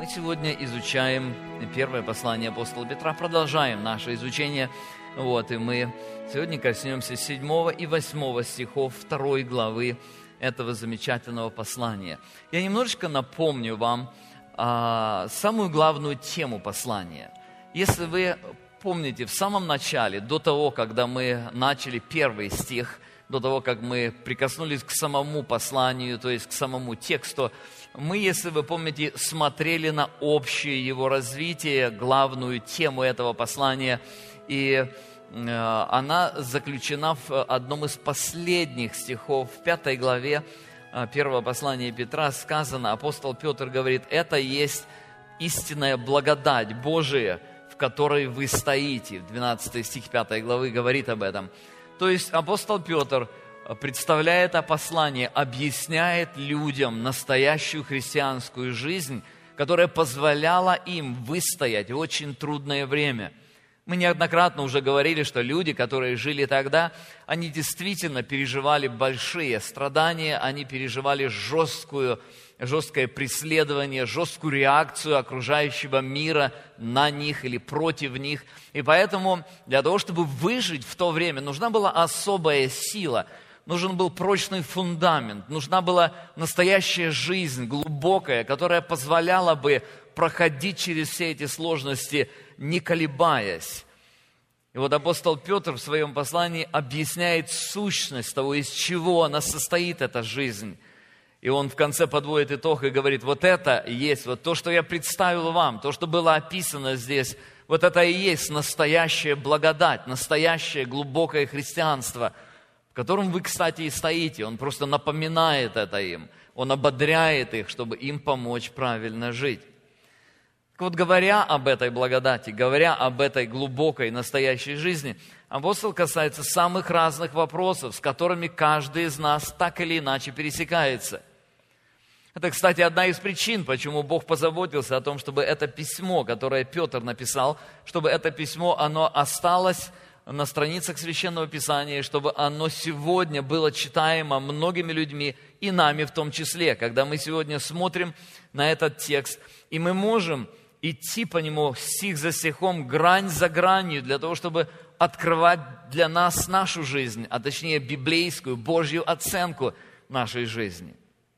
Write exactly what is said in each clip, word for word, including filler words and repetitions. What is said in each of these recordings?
Мы сегодня изучаем первое послание апостола Петра, продолжаем наше изучение. Вот, и мы сегодня коснемся седьмого и восьмого стихов второй главы этого замечательного послания. Я немножечко напомню вам а, самую главную тему послания. Если вы помните, в самом начале, до того, когда мы начали первый стих, до того, как мы прикоснулись к самому посланию, то есть к самому тексту, мы, если вы помните, смотрели на общее его развитие, главную тему этого послания, и э, она заключена в одном из последних стихов, в пятой главе э, первого послания Петра сказано, апостол Петр говорит, это есть истинная благодать Божия, в которой вы стоите. двенадцатый стих пятой главы говорит об этом. То есть апостол Петр представляя это послание, объясняет людям настоящую христианскую жизнь, которая позволяла им выстоять в очень трудное время. Мы неоднократно уже говорили, что люди, которые жили тогда, они действительно переживали большие страдания, они переживали жесткую, жесткое преследование, жесткую реакцию окружающего мира на них или против них. И поэтому для того, чтобы выжить в то время, нужна была особая сила. Нужен был прочный фундамент, нужна была настоящая жизнь, глубокая, которая позволяла бы проходить через все эти сложности, не колебаясь. И вот апостол Петр в своем послании объясняет сущность того, из чего она состоит, эта жизнь. И он в конце подводит итог и говорит, вот это и есть, вот то, что я представил вам, то, что было описано здесь, вот это и есть настоящая благодать, настоящее глубокое христианство, в котором вы, кстати, и стоите. Он просто напоминает это им. Он ободряет их, чтобы им помочь правильно жить. Так вот, говоря об этой благодати, говоря об этой глубокой настоящей жизни, апостол касается самых разных вопросов, с которыми каждый из нас так или иначе пересекается. Это, кстати, одна из причин, почему Бог позаботился о том, чтобы это письмо, которое Петр написал, чтобы это письмо, оно осталось на страницах Священного Писания, чтобы оно сегодня было читаемо многими людьми, и нами в том числе, когда мы сегодня смотрим на этот текст, и мы можем идти по нему стих за стихом, грань за гранью, для того, чтобы открывать для нас нашу жизнь, а точнее библейскую, Божью оценку нашей жизни.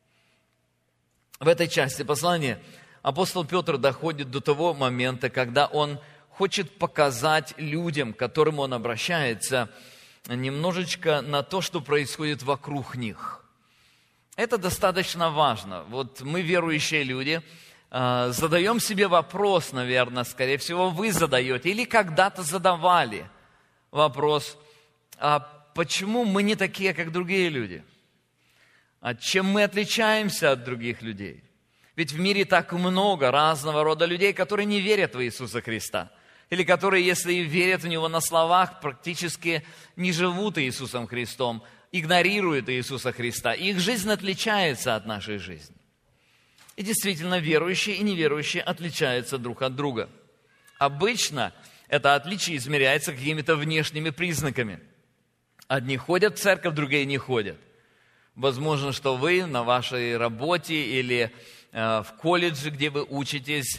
В этой части послания апостол Петр доходит до того момента, когда он хочет показать людям, к которым он обращается, немножечко на то, что происходит вокруг них. Это достаточно важно. Вот мы, верующие люди, задаем себе вопрос, наверное, скорее всего, вы задаете, или когда-то задавали вопрос, а почему мы не такие, как другие люди? А чем мы отличаемся от других людей? Ведь в мире так много разного рода людей, которые не верят в Иисуса Христа. Или которые, если и верят в Него на словах, практически не живут Иисусом Христом, игнорируют Иисуса Христа. И их жизнь отличается от нашей жизни. И действительно, верующие и неверующие отличаются друг от друга. Обычно это отличие измеряется какими-то внешними признаками. Одни ходят в церковь, другие не ходят. Возможно, что вы на вашей работе или э, в колледже, где вы учитесь,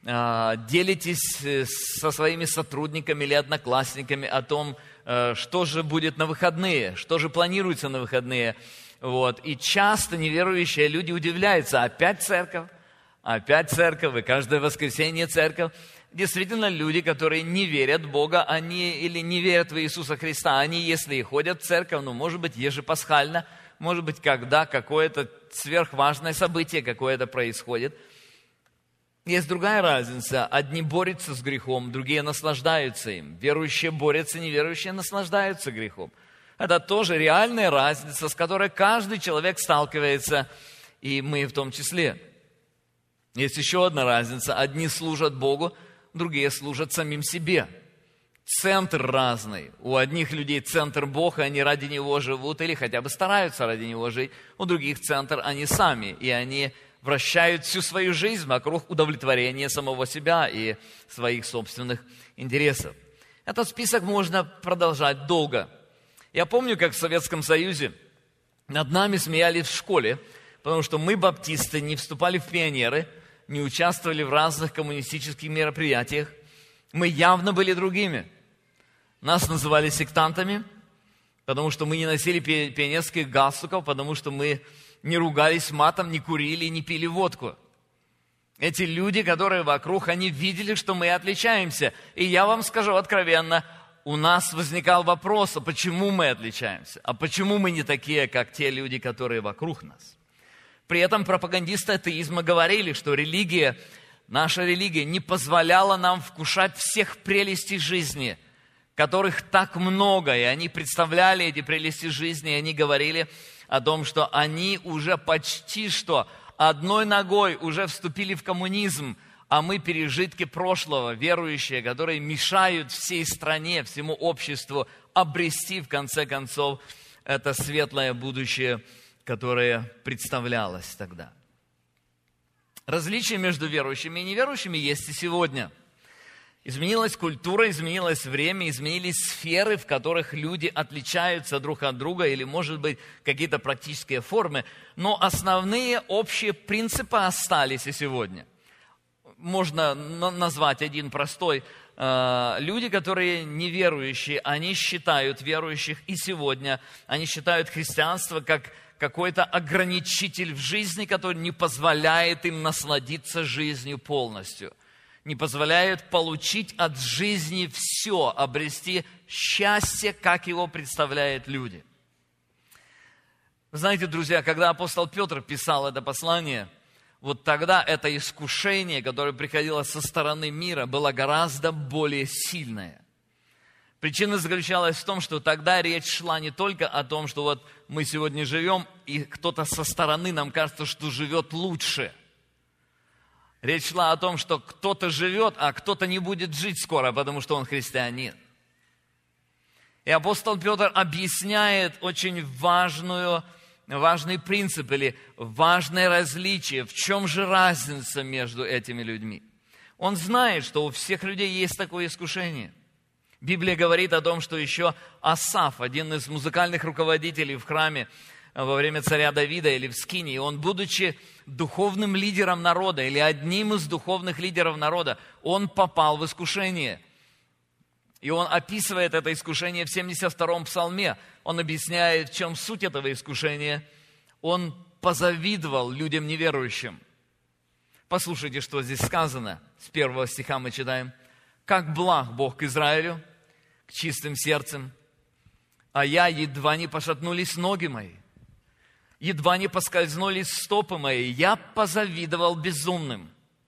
делитесь со своими сотрудниками или одноклассниками о том, что же будет на выходные, что же планируется на выходные. Вот. И часто неверующие люди удивляются, опять церковь, опять церковь, и каждое воскресенье церковь. Действительно, люди, которые не верят в Бога, они или не верят в Иисуса Христа, они, если и ходят в церковь, ну, может быть, ежепасхально, может быть, когда какое-то сверхважное событие какое-то происходит. Есть другая разница. Одни борются с грехом, другие наслаждаются им. Верующие борются, неверующие наслаждаются грехом. Это тоже реальная разница, с которой каждый человек сталкивается, и мы в том числе. Есть еще одна разница. Одни служат Богу, другие служат самим себе. Центр разный. У одних людей центр Бог, и они ради Него живут, или хотя бы стараются ради Него жить. У других центр они сами, и они вращают всю свою жизнь вокруг удовлетворения самого себя и своих собственных интересов. Этот список можно продолжать долго. Я помню, как в Советском Союзе над нами смеялись в школе, потому что мы, баптисты, не вступали в пионеры, не участвовали в разных коммунистических мероприятиях. Мы явно были другими. Нас называли сектантами, потому что мы не носили пионерских галстуков, потому что мы не ругались матом, не курили, не пили водку. Эти люди, которые вокруг, они видели, что мы отличаемся. И я вам скажу откровенно, у нас возникал вопрос, а почему мы отличаемся? А почему мы не такие, как те люди, которые вокруг нас? При этом пропагандисты атеизма говорили, что религия, наша религия не позволяла нам вкушать всех прелестей жизни, которых так много. И они представляли эти прелести жизни, и они говорили о том, что они уже почти что одной ногой уже вступили в коммунизм, а мы пережитки прошлого, верующие, которые мешают всей стране, всему обществу обрести, в конце концов, это светлое будущее, которое представлялось тогда. Различия между верующими и неверующими есть и сегодня. Изменилась культура, изменилось время, изменились сферы, в которых люди отличаются друг от друга, или, может быть, какие-то практические формы, но основные общие принципы остались и сегодня. Можно назвать один простой. Люди, которые неверующие, они считают верующих и сегодня, они считают христианство как какой-то ограничитель в жизни, который не позволяет им насладиться жизнью полностью, не позволяет получить от жизни все, обрести счастье, как его представляют люди. Вы знаете, друзья, когда апостол Петр писал это послание, вот тогда это искушение, которое приходило со стороны мира, было гораздо более сильное. Причина заключалась в том, что тогда речь шла не только о том, что вот мы сегодня живем, и кто-то со стороны нам кажется, что живет лучше. Речь шла о том, что кто-то живет, а кто-то не будет жить скоро, потому что он христианин. И апостол Петр объясняет очень важную, важный принцип или важное различие. В чем же разница между этими людьми? Он знает, что у всех людей есть такое искушение. Библия говорит о том, что еще Асаф, один из музыкальных руководителей в храме во время царя Давида или в Скинии, он, будучи духовным лидером народа или одним из духовных лидеров народа, он попал в искушение. И он описывает это искушение в семьдесят втором псалме. Он объясняет, в чем суть этого искушения. Он позавидовал людям неверующим. Послушайте, что здесь сказано. С первого стиха мы читаем. «Как благ Бог к Израилю, к чистым сердцем, а я едва не пошатнулись ноги мои, едва не поскользнулись стопы мои, я позавидовал безумным,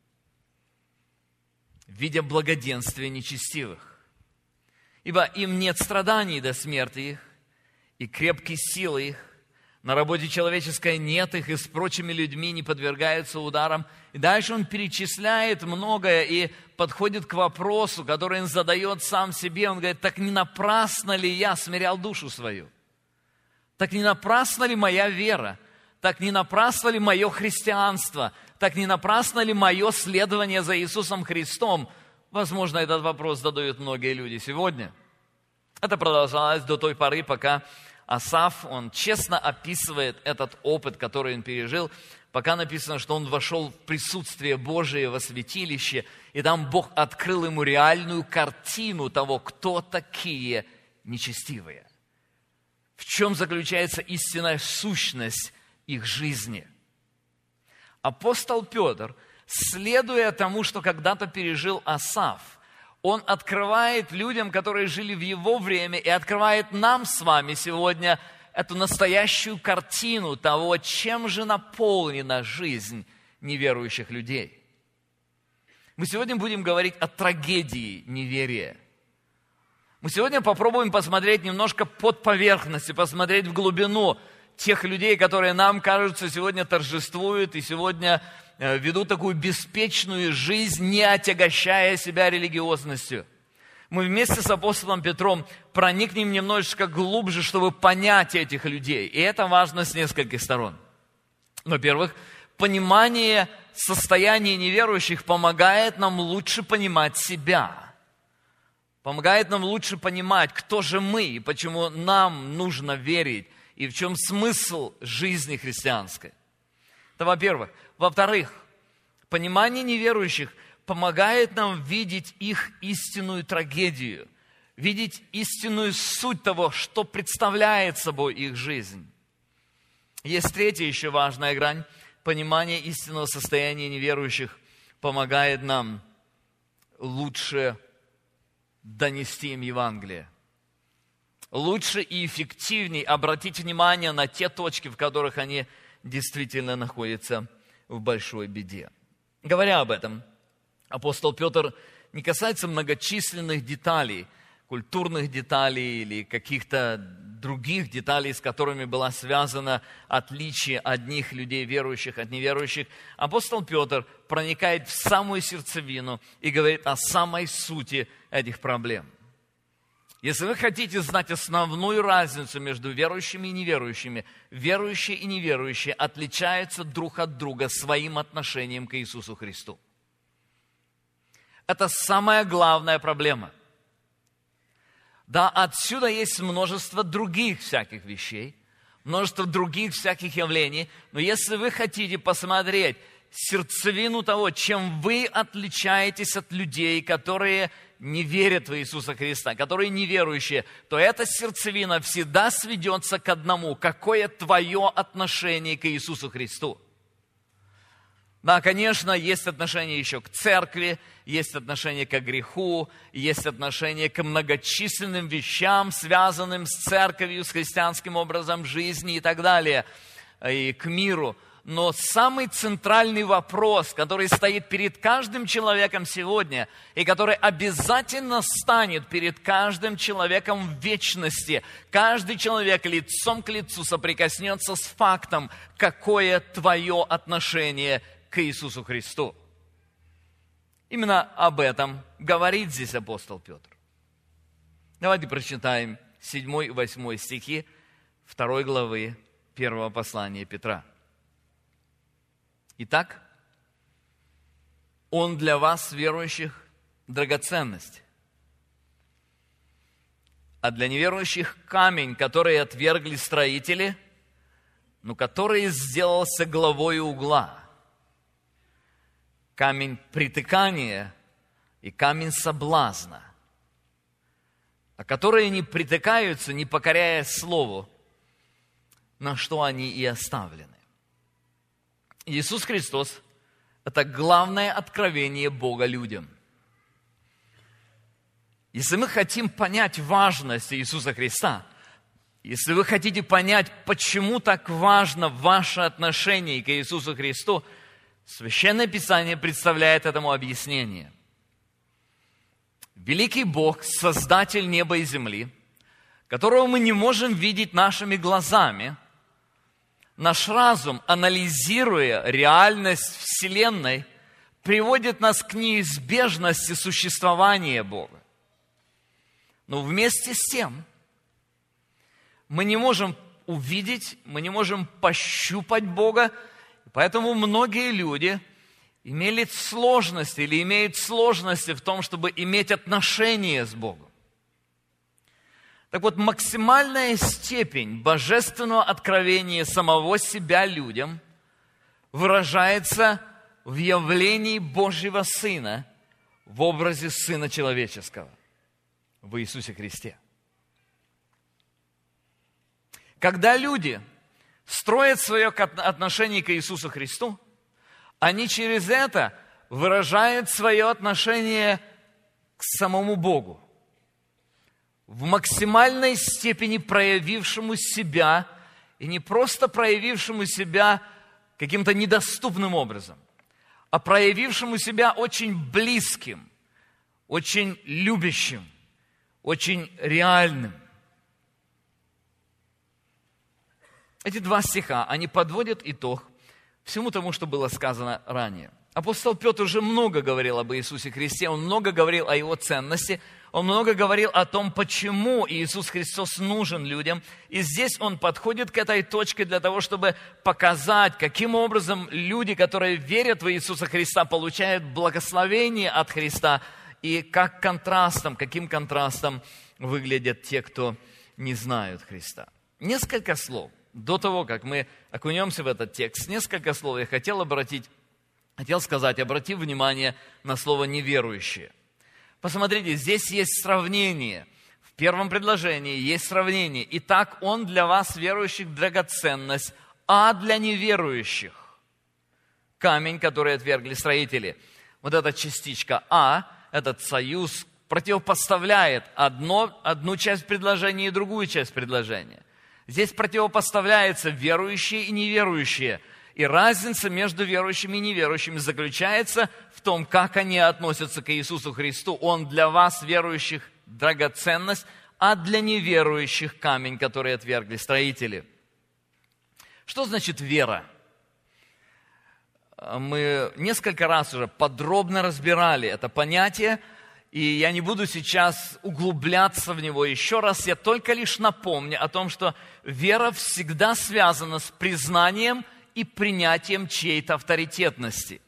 видя благоденствие нечестивых. Ибо им нет страданий до смерти их, и крепкие силы их, на работе человеческой нет их, и с прочими людьми не подвергаются ударам». И дальше он перечисляет многое и подходит к вопросу, который он задает сам себе. Он говорит, так не напрасно ли я смирял душу свою? Так не напрасно ли моя вера? Так не напрасно ли мое христианство? Так не напрасно ли мое следование за Иисусом Христом? Возможно, этот вопрос задают многие люди сегодня. Это продолжалось до той поры, пока Асаф, он честно описывает этот опыт, который он пережил, пока написано, что он вошел в присутствие Божие во святилище, и там Бог открыл ему реальную картину того, кто такие нечестивые. В чем заключается истинная сущность их жизни. Апостол Петр, следуя тому, что когда-то пережил Асаф, он открывает людям, которые жили в его время, и открывает нам с вами сегодня эту настоящую картину того, чем же наполнена жизнь неверующих людей. Мы сегодня будем говорить о трагедии неверия. Мы сегодня попробуем посмотреть немножко под поверхность, посмотреть в глубину тех людей, которые нам кажутся сегодня торжествуют и сегодня ведут такую беспечную жизнь, не отягощая себя религиозностью. Мы вместе с апостолом Петром проникнем немножечко глубже, чтобы понять этих людей. И это важно с нескольких сторон. Во-первых, понимание состояния неверующих помогает нам лучше понимать себя. Помогает нам лучше понимать, кто же мы и почему нам нужно верить, и в чем смысл жизни христианской. Это во-первых. Во-вторых, Понимание неверующих помогает нам видеть их истинную трагедию, видеть истинную суть того, что представляет собой их жизнь. Есть третья еще важная грань. Понимание истинного состояния неверующих помогает нам лучше донести им Евангелие. Лучше и эффективнее обратить внимание на те точки, в которых они действительно находятся в большой беде. Говоря об этом, апостол Петр не касается многочисленных деталей, культурных деталей или каких-то других деталей, с которыми было связано отличие одних людей, верующих от неверующих. Апостол Петр проникает в самую сердцевину и говорит о самой сути этих проблем. Если вы хотите знать основную разницу между верующими и неверующими, верующие и неверующие отличаются друг от друга своим отношением к Иисусу Христу. Это самая главная проблема. Да, отсюда есть множество других всяких вещей, множество других всяких явлений, но если вы хотите посмотреть сердцевину того, чем вы отличаетесь от людей, которые не верят в Иисуса Христа, которые неверующие, то эта сердцевина всегда сведется к одному: какое твое отношение к Иисусу Христу. Да, конечно, есть отношение еще к церкви, есть отношение к греху, есть отношение к многочисленным вещам, связанным с церковью, с христианским образом жизни и так далее, и к миру. Но самый центральный вопрос, который стоит перед каждым человеком сегодня, и который обязательно станет перед каждым человеком в вечности, каждый человек лицом к лицу соприкоснется с фактом, какое твое отношение к Иисусу Христу. Именно об этом говорит здесь апостол Петр. Давайте прочитаем седьмой и восьмой стихи второй главы первого послания Петра. Итак, Он для вас, верующих, драгоценность, а для неверующих камень, который отвергли строители, но который сделался главою угла, камень притыкания и камень соблазна, а которые не притыкаются, не покоряя слову, на что они и оставлены. Иисус Христос – это главное откровение Бога людям. Если мы хотим понять важность Иисуса Христа, если вы хотите понять, почему так важно ваше отношение к Иисусу Христу, Священное Писание представляет этому объяснение. Великий Бог, Создатель неба и земли, которого мы не можем видеть нашими глазами, наш разум, анализируя реальность Вселенной, приводит нас к неизбежности существования Бога. Но вместе с тем мы не можем увидеть, мы не можем пощупать Бога, поэтому многие люди имели сложности или имеют сложности в том, чтобы иметь отношение с Богом. Так вот, максимальная степень божественного откровения самого себя людям выражается в явлении Божьего Сына в образе Сына Человеческого, в Иисусе Христе. Когда люди строят свое отношение к Иисусу Христу, они через это выражают свое отношение к самому Богу, в максимальной степени проявившему себя, и не просто проявившему себя каким-то недоступным образом, а проявившему себя очень близким, очень любящим, очень реальным. Эти два стиха, они подводят итог всему тому, что было сказано ранее. Апостол Петр уже много говорил об Иисусе Христе, он много говорил о Его ценности, он много говорил о том, почему Иисус Христос нужен людям. И здесь он подходит к этой точке для того, чтобы показать, каким образом люди, которые верят в Иисуса Христа, получают благословение от Христа, и как контрастом, каким контрастом выглядят те, кто не знают Христа. Несколько слов. До того, как мы окунемся в этот текст, несколько слов я хотел обратить хотел сказать, обратив внимание на слово «неверующие». Посмотрите, здесь есть сравнение. В первом предложении есть сравнение. Итак, он для вас, верующих, драгоценность, а для неверующих – камень, который отвергли строители. Вот эта частичка «а», этот союз, противопоставляет одно, одну часть предложения и другую часть предложения. Здесь противопоставляются верующие и неверующие. И разница между верующими и неверующими заключается в том, как они относятся к Иисусу Христу. Он для вас, верующих, драгоценность, а для неверующих камень, который отвергли строители. Что значит вера? Мы несколько раз уже подробно разбирали это понятие, и я не буду сейчас углубляться в него еще раз. Я только лишь напомню о том, что вера всегда связана с признанием и принятием чьей-то авторитетности.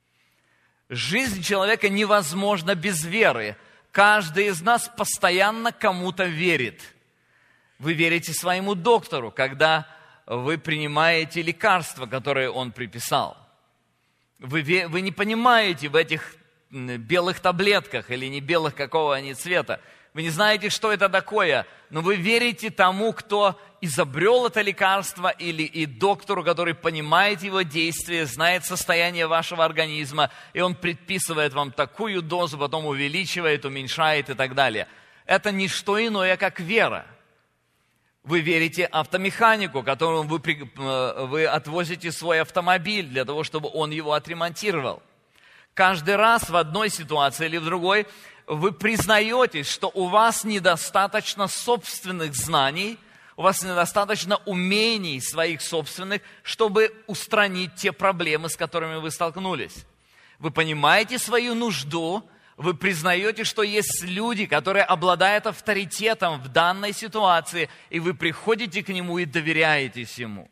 Жизнь человека невозможна без веры. Каждый из нас постоянно кому-то верит. Вы верите своему доктору, когда вы принимаете лекарства, которые он приписал. Вы, вы не понимаете в этих белых таблетках или не белых, какого они цвета. Вы не знаете, что это такое, но вы верите тому, кто изобрел это лекарство, или и доктору, который понимает его действие, знает состояние вашего организма, и он предписывает вам такую дозу, потом увеличивает, уменьшает и так далее. Это не что иное, как вера. Вы верите автомеханику, которому вы, вы отвозите свой автомобиль для того, чтобы он его отремонтировал. Каждый раз в одной ситуации или в другой вы признаете, что у вас недостаточно собственных знаний, у вас недостаточно умений своих собственных, чтобы устранить те проблемы, с которыми вы столкнулись. Вы понимаете свою нужду, вы признаете, что есть люди, которые обладают авторитетом в данной ситуации, и вы приходите к нему и доверяетесь ему.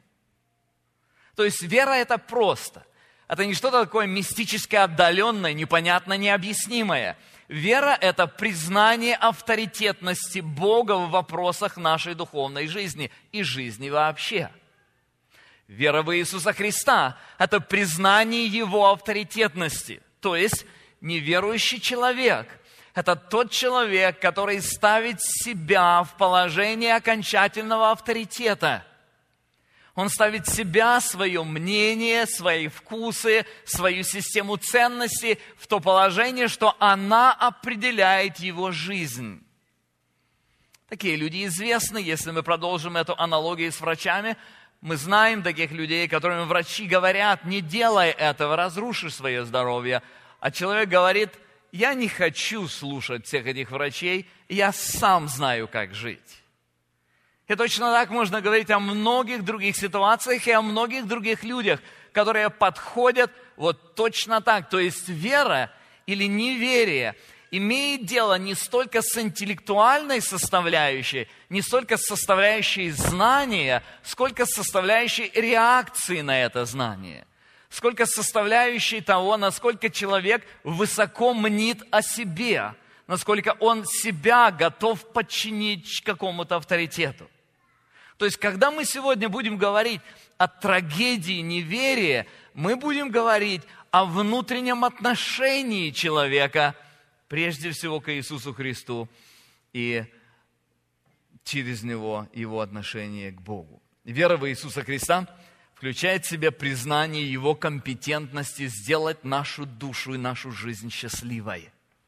То есть вера – это просто. Это не что-то такое мистическое, отдаленное, непонятно, необъяснимое. Вера – это признание авторитетности Бога в вопросах нашей духовной жизни и жизни вообще. Вера в Иисуса Христа – это признание Его авторитетности. То есть неверующий человек – это тот человек, который ставит себя в положение окончательного авторитета. Он ставит себя, свое мнение, свои вкусы, свою систему ценностей в то положение, что она определяет его жизнь. Такие люди известны, если мы продолжим эту аналогию с врачами. Мы знаем таких людей, которым врачи говорят: не делай этого, разрушишь свое здоровье. А человек говорит: я не хочу слушать всех этих врачей, я сам знаю, как жить. И точно так можно говорить о многих других ситуациях и о многих других людях, которые подходят вот точно так. То есть вера или неверие имеет дело не столько с интеллектуальной составляющей, не столько с составляющей знания, сколько с составляющей реакции на это знание. Сколько с составляющей того, насколько человек высоко мнит о себе, насколько он себя готов подчинить какому-то авторитету. То есть, когда мы сегодня будем говорить о трагедии неверия, мы будем говорить о внутреннем отношении человека, прежде всего, к Иисусу Христу и через Него его отношение к Богу. Вера в Иисуса Христа включает в себя признание Его компетентности сделать нашу душу и нашу жизнь счастливой.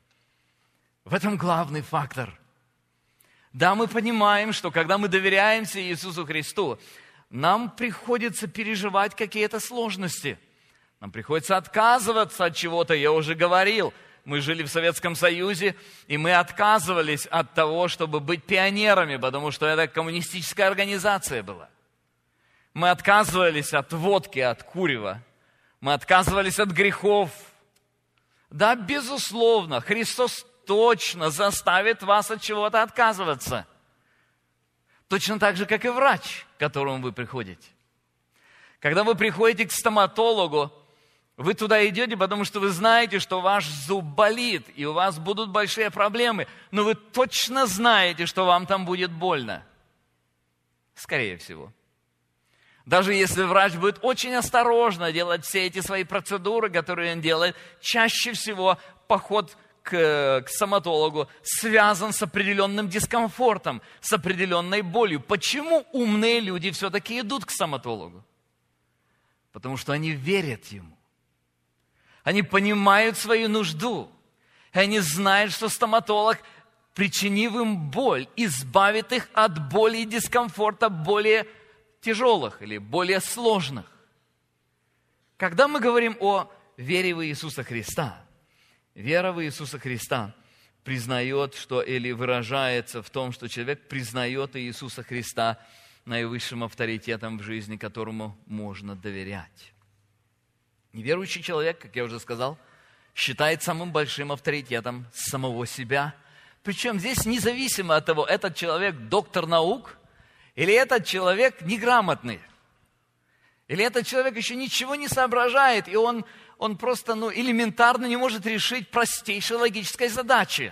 В этом главный фактор. Да, мы понимаем, что когда мы доверяемся Иисусу Христу, нам приходится переживать какие-то сложности. Нам приходится отказываться от чего-то, я уже говорил. Мы жили в Советском Союзе, и мы отказывались от того, чтобы быть пионерами, потому что это коммунистическая организация была. Мы отказывались от водки, от курева. Мы отказывались от грехов. Да, безусловно, Христос точно заставит вас от чего-то отказываться. Точно так же, как и врач, к которому вы приходите. Когда вы приходите к стоматологу, вы туда идете, потому что вы знаете, что ваш зуб болит, и у вас будут большие проблемы, но вы точно знаете, что вам там будет больно. Скорее всего. Даже если врач будет очень осторожно делать все эти свои процедуры, которые он делает, чаще всего поход к, к стоматологу связан с определенным дискомфортом, с определенной болью. Почему умные люди все-таки идут к стоматологу? Потому что они верят ему. Они понимают свою нужду. И они знают, что стоматолог, причинив им боль, избавит их от боли и дискомфорта более тяжелых или более сложных. Когда мы говорим о вере в Иисуса Христа, вера в Иисуса Христа признает, что или выражается в том, что человек признает Иисуса Христа наивысшим авторитетом в жизни, которому можно доверять. Неверующий человек, как я уже сказал, считает самым большим авторитетом самого себя. Причем здесь независимо от того, этот человек доктор наук, или этот человек неграмотный, или этот человек еще ничего не соображает, и он, он просто ну, элементарно не может решить простейшей логической задачи.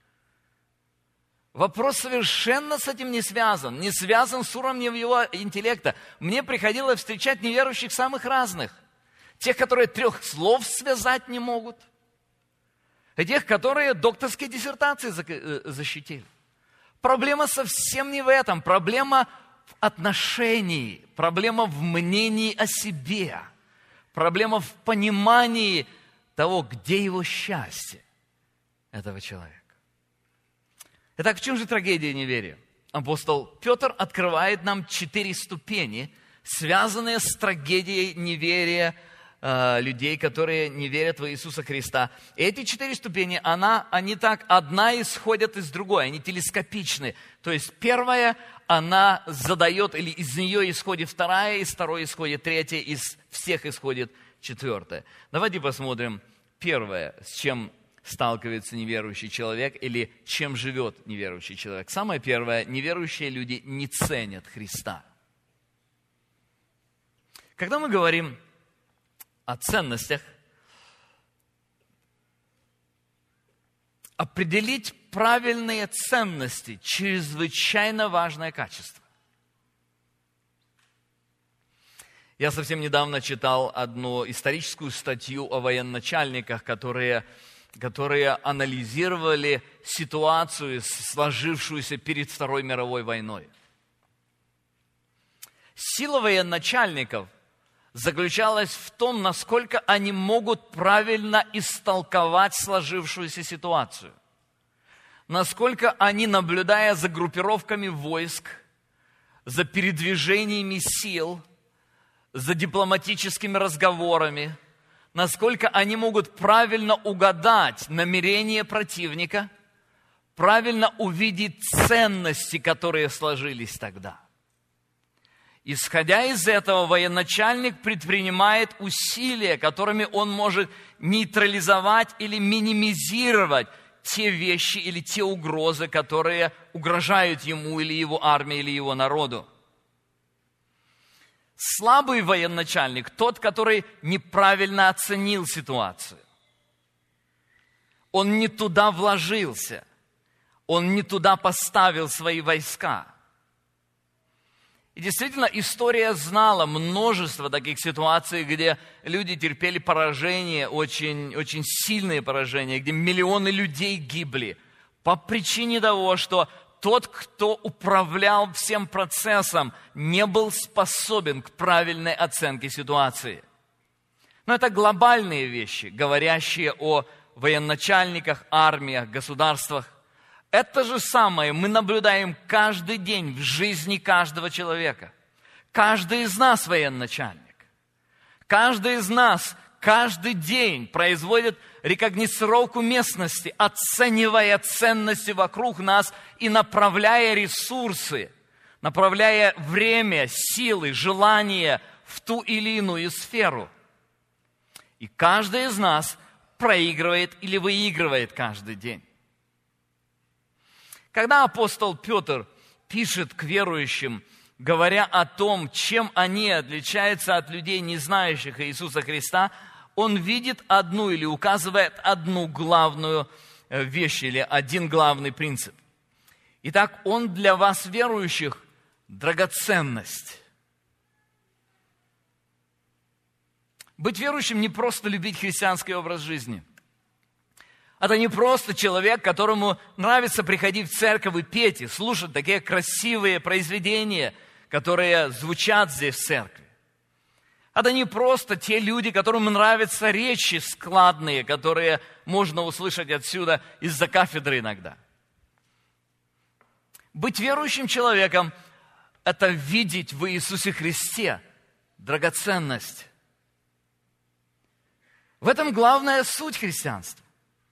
Вопрос совершенно с этим не связан, не связан с уровнем его интеллекта. Мне приходилось встречать неверующих самых разных. Тех, которые трех слов связать не могут, и тех, которые докторские диссертации защитили. Проблема совсем не в этом. Проблема в отношении, проблема в мнении о себе, проблема в понимании того, где его счастье этого человека. Итак, в чем же трагедия неверия? Апостол Петр открывает нам четыре ступени, связанные с трагедией неверия э, людей, которые не верят в Иисуса Христа. И эти четыре ступени, она, они так, одна исходят из другой, они телескопичны. То есть первая, она задает, или из нее исходит вторая, из второй исходит третья, из всех исходит четвертая. Давайте посмотрим первое, с чем сталкивается неверующий человек или чем живет неверующий человек. Самое первое, неверующие люди не ценят Христа. Когда мы говорим о ценностях, определить правильные ценности – чрезвычайно важное качество. Я совсем недавно читал одну историческую статью о военачальниках, которые, которые анализировали ситуацию, сложившуюся перед Второй мировой войной. Сила военачальников заключалась в том, насколько они могут правильно истолковать сложившуюся ситуацию. Насколько они, наблюдая за группировками войск, за передвижениями сил, за дипломатическими разговорами, насколько они могут правильно угадать намерения противника, правильно увидеть ценности, которые сложились тогда. Исходя из этого, военачальник предпринимает усилия, которыми он может нейтрализовать или минимизировать те вещи или те угрозы, которые угрожают ему или его армии, или его народу. Слабый военачальник, тот, который неправильно оценил ситуацию. Он не туда вложился, он не туда поставил свои войска. И действительно, история знала множество таких ситуаций, где люди терпели поражение, очень, очень сильные поражения, где миллионы людей гибли по причине того, что тот, кто управлял всем процессом, не был способен к правильной оценке ситуации. Но это глобальные вещи, говорящие о военачальниках, армиях, государствах. Это же самое мы наблюдаем каждый день в жизни каждого человека. Каждый из нас военачальник. Каждый из нас каждый день производит рекогносцировку местности, оценивая ценности вокруг нас и направляя ресурсы, направляя время, силы, желания в ту или иную сферу. И каждый из нас проигрывает или выигрывает каждый день. Когда апостол Петр пишет к верующим, говоря о том, чем они отличаются от людей, не знающих Иисуса Христа, он видит одну или указывает одну главную вещь или один главный принцип. Итак, он для вас, верующих, драгоценность. Быть верующим не просто любить христианский образ жизни. Это не просто человек, которому нравится приходить в церковь и петь, и слушать такие красивые произведения, которые звучат здесь в церкви. Это не просто те люди, которым нравятся речи складные, которые можно услышать отсюда из-за кафедры иногда. Быть верующим человеком – это видеть в Иисусе Христе драгоценность. В этом главная суть христианства.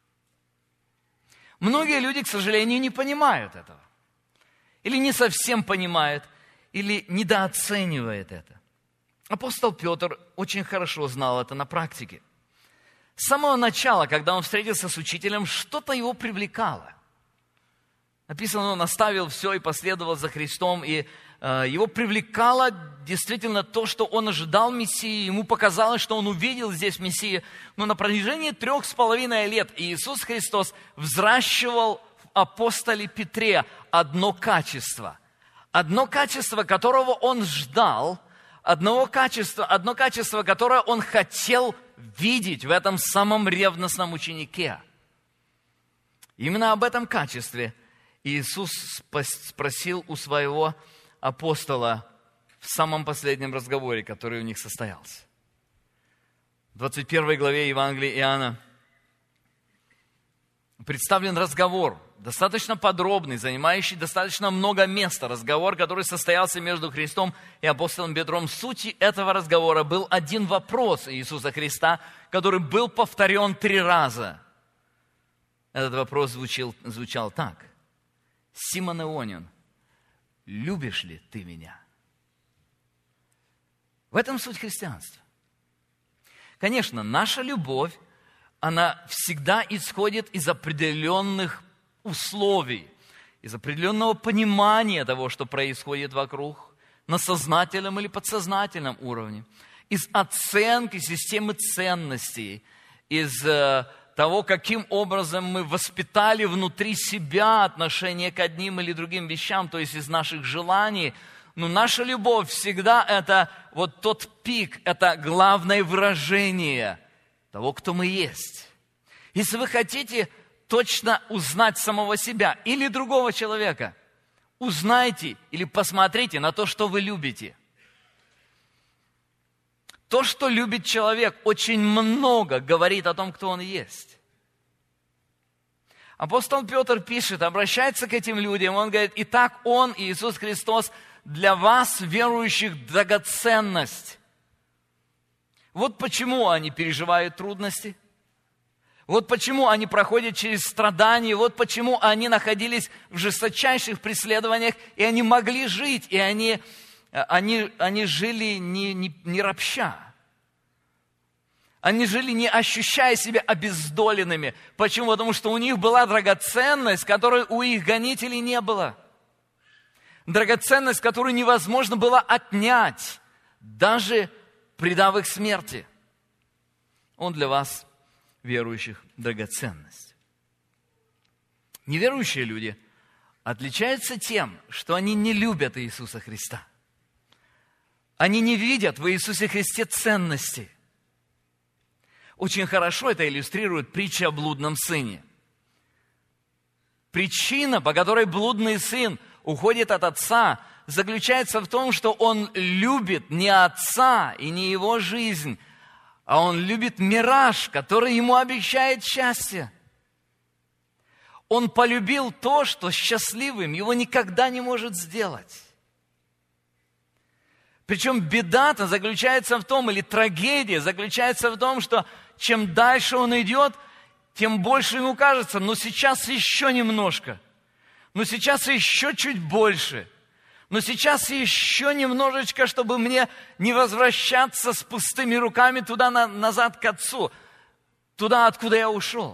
Многие люди, к сожалению, не понимают этого. Или не совсем понимают, или недооценивают это. Апостол Петр очень хорошо знал это на практике. С самого начала, когда он встретился с учителем, что-то его привлекало. Написано, он оставил все и последовал за Христом, и э, его привлекало действительно то, что он ожидал Мессии, ему показалось, что он увидел здесь Мессию. Но на протяжении трех с половиной лет Иисус Христос взращивал в апостоле Петре одно качество. Одно качество, которого он ждал, одного качества, одно качество, которое он хотел видеть в этом самом ревностном ученике. Именно об этом качестве Иисус спросил у своего апостола в самом последнем разговоре, который у них состоялся. В двадцать первой главе Евангелия Иоанна представлен разговор, достаточно подробный, занимающий достаточно много места. Разговор, который состоялся между Христом и апостолом Петром. Суть этого разговора был один вопрос Иисуса Христа, который был повторен три раза. Этот вопрос звучал, звучал так. «Симон Ионин, любишь ли ты меня?» В этом суть христианства. Конечно, наша любовь, она всегда исходит из определенных условий, из определенного понимания того, что происходит вокруг, на сознательном или подсознательном уровне, из оценки системы ценностей, из того, каким образом мы воспитали внутри себя отношение к одним или другим вещам, то есть из наших желаний. Но наша любовь всегда это вот тот пик, это главное выражение того, кто мы есть. Если вы хотите точно узнать самого себя или другого человека, узнайте или посмотрите на то, что вы любите. То, что любит человек, очень много говорит о том, кто он есть. Апостол Петр пишет, обращается к этим людям, он говорит, итак, Он, Иисус Христос, для вас, верующих, драгоценность. Вот почему они переживают трудности, вот почему они проходят через страдания, вот почему они находились в жесточайших преследованиях, и они могли жить, и они... Они, они жили не, не, не ропща. Они жили, не ощущая себя обездоленными. Почему? Потому что у них была драгоценность, которой у их гонителей не было. Драгоценность, которую невозможно было отнять, даже предав их смерти. Он для вас, верующих, драгоценность. Неверующие люди отличаются тем, что они не любят Иисуса Христа. Они не видят в Иисусе Христе ценности. Очень хорошо это иллюстрирует притча о блудном сыне. Причина, по которой блудный сын уходит от отца, заключается в том, что он любит не отца и не его жизнь, а он любит мираж, который ему обещает счастье. Он полюбил то, что счастливым его никогда не может сделать. Причем беда-то заключается в том, или трагедия заключается в том, что чем дальше он идет, тем больше ему кажется, ну сейчас еще немножко, ну сейчас еще чуть больше, ну сейчас еще немножечко, чтобы мне не возвращаться с пустыми руками туда на, назад к отцу, туда, откуда я ушел.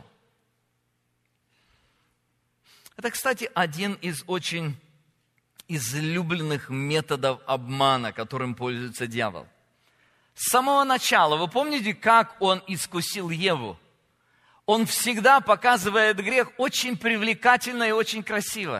Это, кстати, один из очень излюбленных методов обмана, которым пользуется дьявол. С самого начала, вы помните, как он искусил Еву? Он всегда показывает грех очень привлекательно и очень красиво.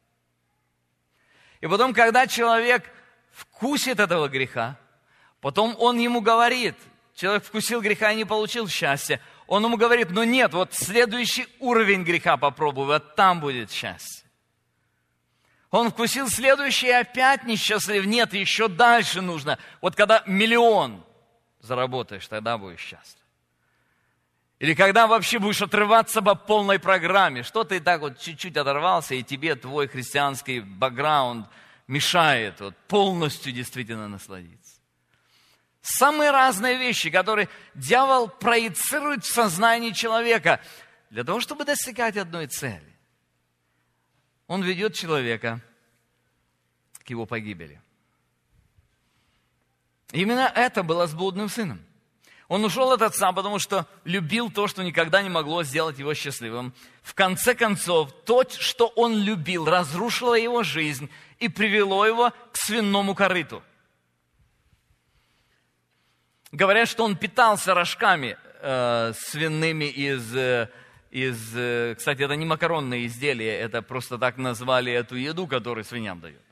И потом, когда человек вкусит этого греха, потом он ему говорит, Человек вкусил греха и не получил счастья. Он ему говорит, ну нет, вот следующий уровень греха попробуй, вот там будет счастье. Он вкусил следующий и опять несчастлив. Нет, еще дальше нужно. Вот когда миллион заработаешь, тогда будешь счастлив. Или когда вообще будешь отрываться по полной программе. Что ты так вот чуть-чуть оторвался, и тебе твой христианский бэкграунд мешает вот, полностью действительно насладиться. Самые разные вещи, которые дьявол проецирует в сознании человека для того, чтобы достигать одной цели. Он ведет человека к его погибели. Именно это было с блудным сыном. Он ушел от отца, потому что любил то, что никогда не могло сделать его счастливым. В конце концов, то, что он любил, разрушило его жизнь и привело его к свинному корыту. Говорят, что он питался рожками э, свиными из, э, из... Э, кстати, это не макаронные изделия, это просто так назвали эту еду, которую свиньям дают.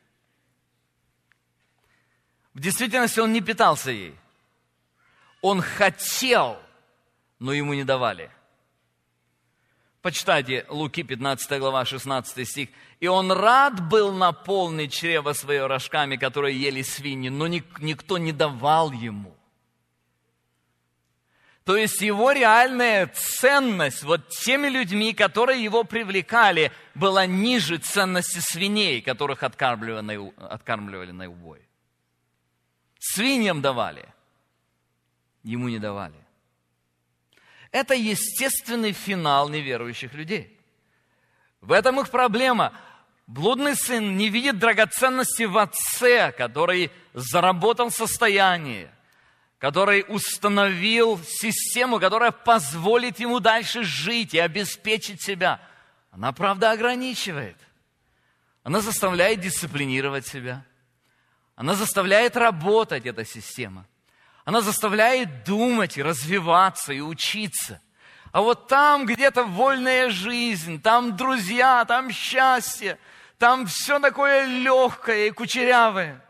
В действительности он не питался ей. Он хотел, но ему не давали. Почитайте Луки, пятнадцатая глава, шестнадцатый стих. «И он рад был наполнить чрево свое рожками, которые ели свиньи, но никто не давал ему». То есть его реальная ценность вот теми людьми, которые его привлекали, была ниже ценности свиней, которых откармливали, откармливали на убой. Свиньям давали, ему не давали. Это естественный финал неверующих людей. В этом их проблема. Блудный сын не видит драгоценности в отце, который заработал состояние, который установил систему, которая позволит ему дальше жить и обеспечить себя. Она, правда, ограничивает. Она заставляет дисциплинировать себя. Она заставляет работать, эта система. Она заставляет думать, и развиваться, и учиться. А вот там где-то вольная жизнь, там друзья, там счастье, там все такое легкое и кучерявое.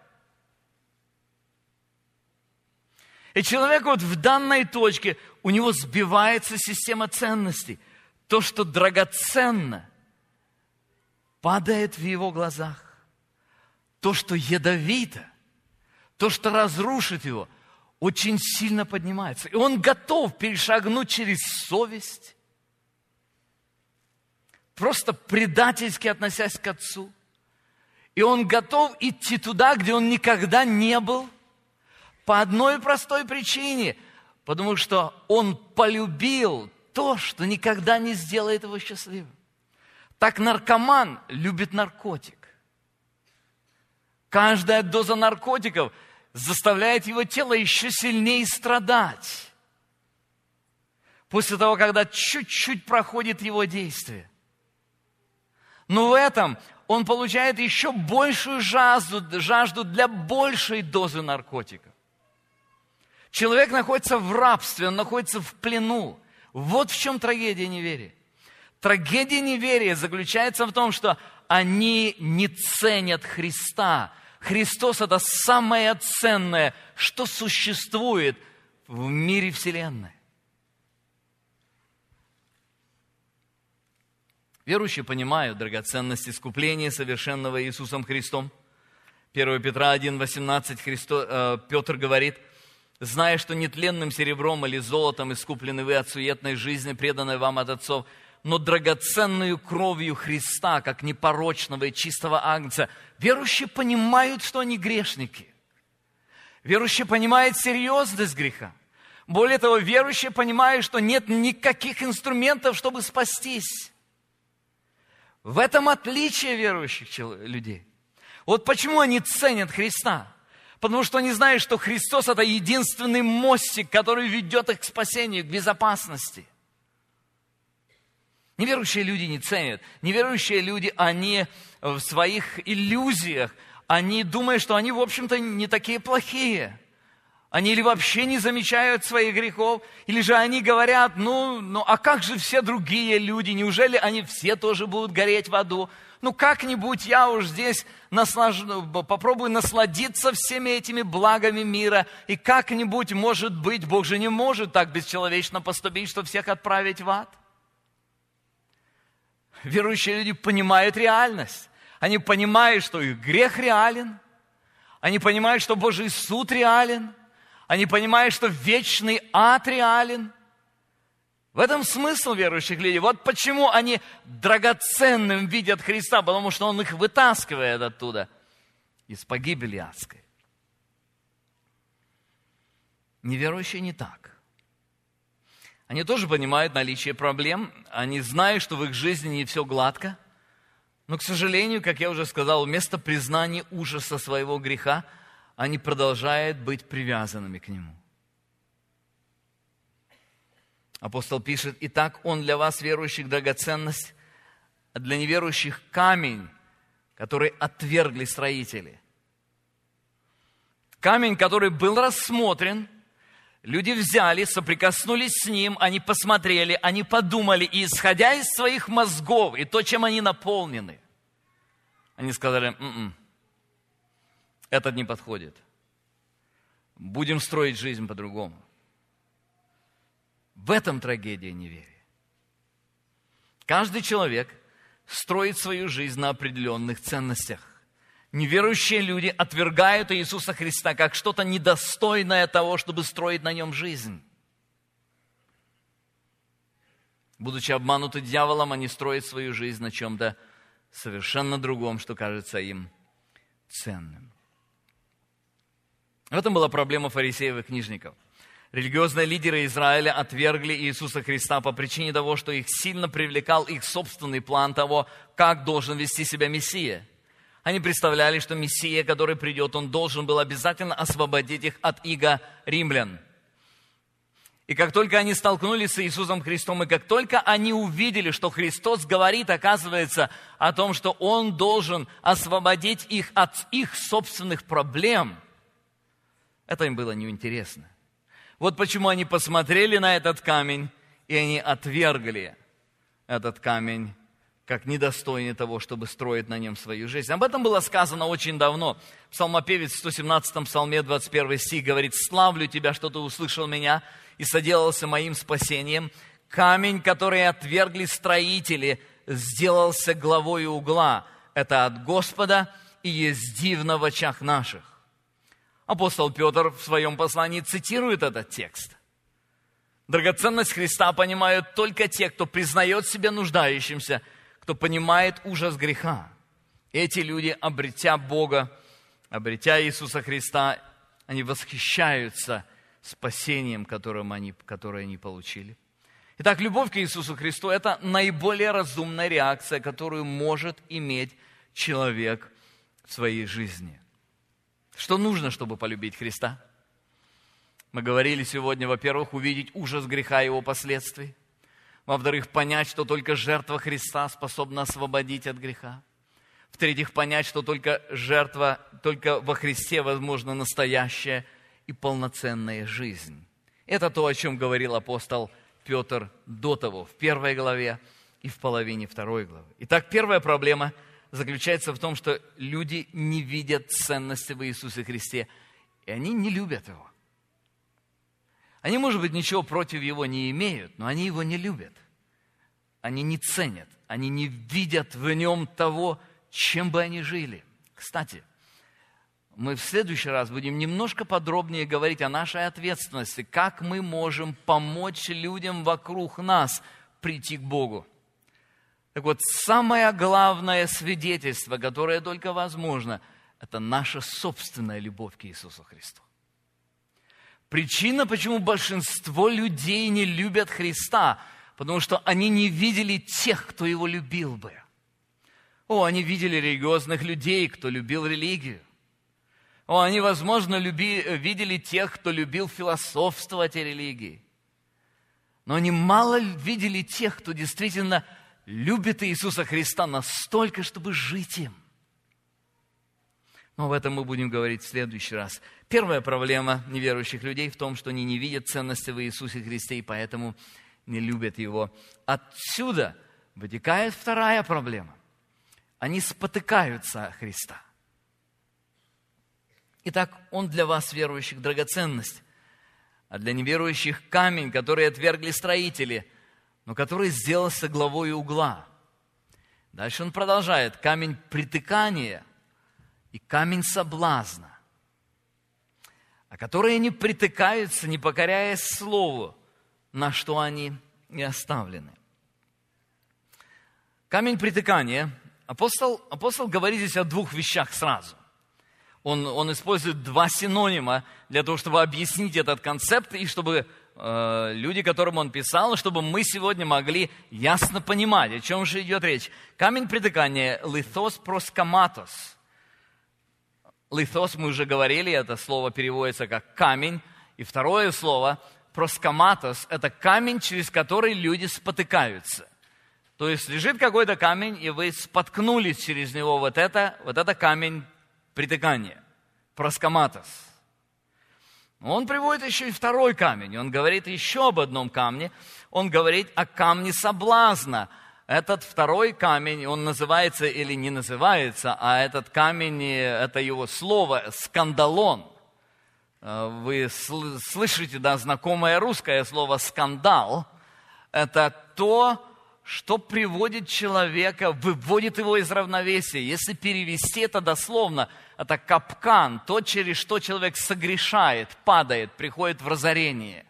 И человек вот в данной точке, у него сбивается система ценностей. То, что драгоценно, падает в его глазах. То, что ядовито, то, что разрушит его, очень сильно поднимается. И он готов перешагнуть через совесть, просто предательски относясь к отцу. И он готов идти туда, где он никогда не был, по одной простой причине, потому что он полюбил то, что никогда не сделает его счастливым. Так наркоман любит наркотик. Каждая доза наркотиков заставляет его тело еще сильнее страдать. После того, когда чуть-чуть проходит его действие. Но в этом он получает еще большую жажду, жажду для большей дозы наркотиков. Человек находится в рабстве, он находится в плену. Вот в чем трагедия неверия. Трагедия неверия заключается в том, что они не ценят Христа. Христос – это самое ценное, что существует в мире Вселенной. Верующие понимают драгоценность искупления, совершенного Иисусом Христом. первое Петра один восемнадцать Христо, э, Петр говорит: «Зная, что нетленным серебром или золотом искуплены вы от суетной жизни, преданной вам от отцов, но драгоценную кровью Христа, как непорочного и чистого агнца». Верующие понимают, что они грешники. Верующие понимают серьезность греха. Более того, верующие понимают, что нет никаких инструментов, чтобы спастись. В этом отличие верующих людей. Вот почему они ценят Христа. Потому что они знают, что Христос – это единственный мостик, который ведет их к спасению, к безопасности. Неверующие люди не ценят. Неверующие люди, они в своих иллюзиях, они думают, что они, в общем-то, не такие плохие. Они или вообще не замечают своих грехов, или же они говорят, ну, ну а как же все другие люди? Неужели они все тоже будут гореть в аду? Ну, как-нибудь я уж здесь наслаж... попробую насладиться всеми этими благами мира, и как-нибудь, может быть, Бог же не может так бесчеловечно поступить, что всех отправить в ад. Верующие люди понимают реальность. Они понимают, что их грех реален. Они понимают, что Божий суд реален. Они понимают, что вечный ад реален. В этом смысл верующих людей. Вот почему они драгоценным видят Христа, потому что Он их вытаскивает оттуда, из погибели адской. Неверующие не так. Они тоже понимают наличие проблем. Они знают, что в их жизни не все гладко. Но, к сожалению, как я уже сказал, вместо признания ужаса своего греха, они продолжают быть привязанными к Нему. Апостол пишет: «Итак, Он для вас, верующих, драгоценность, а для неверующих камень, который отвергли строители». Камень, который был рассмотрен, люди взяли, соприкоснулись с ним, они посмотрели, они подумали, и исходя из своих мозгов, и то, чем они наполнены, они сказали: «М-м, этот не подходит. Будем строить жизнь по-другому». В этом трагедия неверия. Каждый человек строит свою жизнь на определенных ценностях. Неверующие люди отвергают Иисуса Христа как что-то недостойное того, чтобы строить на Нем жизнь. Будучи обмануты дьяволом, они строят свою жизнь на чем-то совершенно другом, что кажется им ценным. В этом была проблема фарисеев и книжников. Религиозные лидеры Израиля отвергли Иисуса Христа по причине того, что их сильно привлекал их собственный план того, как должен вести себя Мессия. Они представляли, что Мессия, который придет, Он должен был обязательно освободить их от ига римлян. И как только они столкнулись с Иисусом Христом, и как только они увидели, что Христос говорит, оказывается, о том, что Он должен освободить их от их собственных проблем, это им было неинтересно. Вот почему они посмотрели на этот камень, и они отвергли этот камень как недостойный того, чтобы строить на нем свою жизнь. Об этом было сказано очень давно. Псалмопевец в сто семнадцатом псалме, двадцать первый стих, говорит: «Славлю Тебя, что Ты услышал меня и соделался моим спасением. Камень, который отвергли строители, сделался главою угла. Это от Господа и есть дивно в очах наших». Апостол Петр в своем послании цитирует этот текст. Драгоценность Христа понимают только те, кто признает себя нуждающимся, кто понимает ужас греха. Эти люди, обретя Бога, обретя Иисуса Христа, они восхищаются спасением, которым они, которое они получили. Итак, любовь к Иисусу Христу – это наиболее разумная реакция, которую может иметь человек в своей жизни. Что нужно, чтобы полюбить Христа? Мы говорили сегодня, во-первых, увидеть ужас греха и его последствий. Во-вторых, понять, что только жертва Христа способна освободить от греха. В-третьих, понять, что только жертва, только во Христе возможна настоящая и полноценная жизнь. Это то, о чем говорил апостол Петр до того, в первой главе и в половине второй главы. Итак, первая проблема заключается в том, что люди не видят ценности в Иисусе Христе, и они не любят Его. Они, может быть, ничего против Его не имеют, но они Его не любят. Они не ценят, они не видят в Нем того, чем бы они жили. Кстати, мы в следующий раз будем немножко подробнее говорить о нашей ответственности, как мы можем помочь людям вокруг нас прийти к Богу. Так вот, самое главное свидетельство, которое только возможно, это наша собственная любовь к Иисусу Христу. Причина, почему большинство людей не любят Христа, потому что они не видели тех, кто Его любил бы. О, они видели религиозных людей, кто любил религию. О, они, возможно, люби, видели тех, кто любил философствовать о религии. Но они мало видели тех, кто действительно любит Иисуса Христа настолько, чтобы жить им. Но об этом мы будем говорить в следующий раз. Первая проблема неверующих людей в том, что они не видят ценности в Иисусе Христе и поэтому не любят Его. Отсюда вытекает вторая проблема. Они спотыкаются о Христа. Итак, Он для вас, верующих, драгоценность, а для неверующих камень, который отвергли строители, но который сделался главой угла. Дальше он продолжает. Камень притыкания и камень соблазна, а которые не притыкаются, не покоряясь слову, на что они и оставлены. Камень притыкания. Апостол, апостол говорит здесь о двух вещах сразу. Он, он использует два синонима для того, чтобы объяснить этот концепт, и чтобы э, люди, которым он писал, чтобы мы сегодня могли ясно понимать, о чем же идет речь. Камень притыкания – лithos proskamatos. Лithos, мы уже говорили, это слово переводится как камень. И второе слово proskamatos – это камень, через который люди спотыкаются. То есть лежит какой-то камень, и вы споткнулись через него. Вот это, вот это камень притыкания, проскоматос. Он приводит еще и второй камень. Он говорит еще об одном камне. Он говорит о камне соблазна. Этот второй камень, он называется или не называется, а этот камень, это его слово, скандалон. Вы слышите, да, знакомое русское слово скандал. Это то, что приводит человека, выводит его из равновесия. Если перевести это дословно, это капкан, то, через что человек согрешает, падает, приходит в разорение.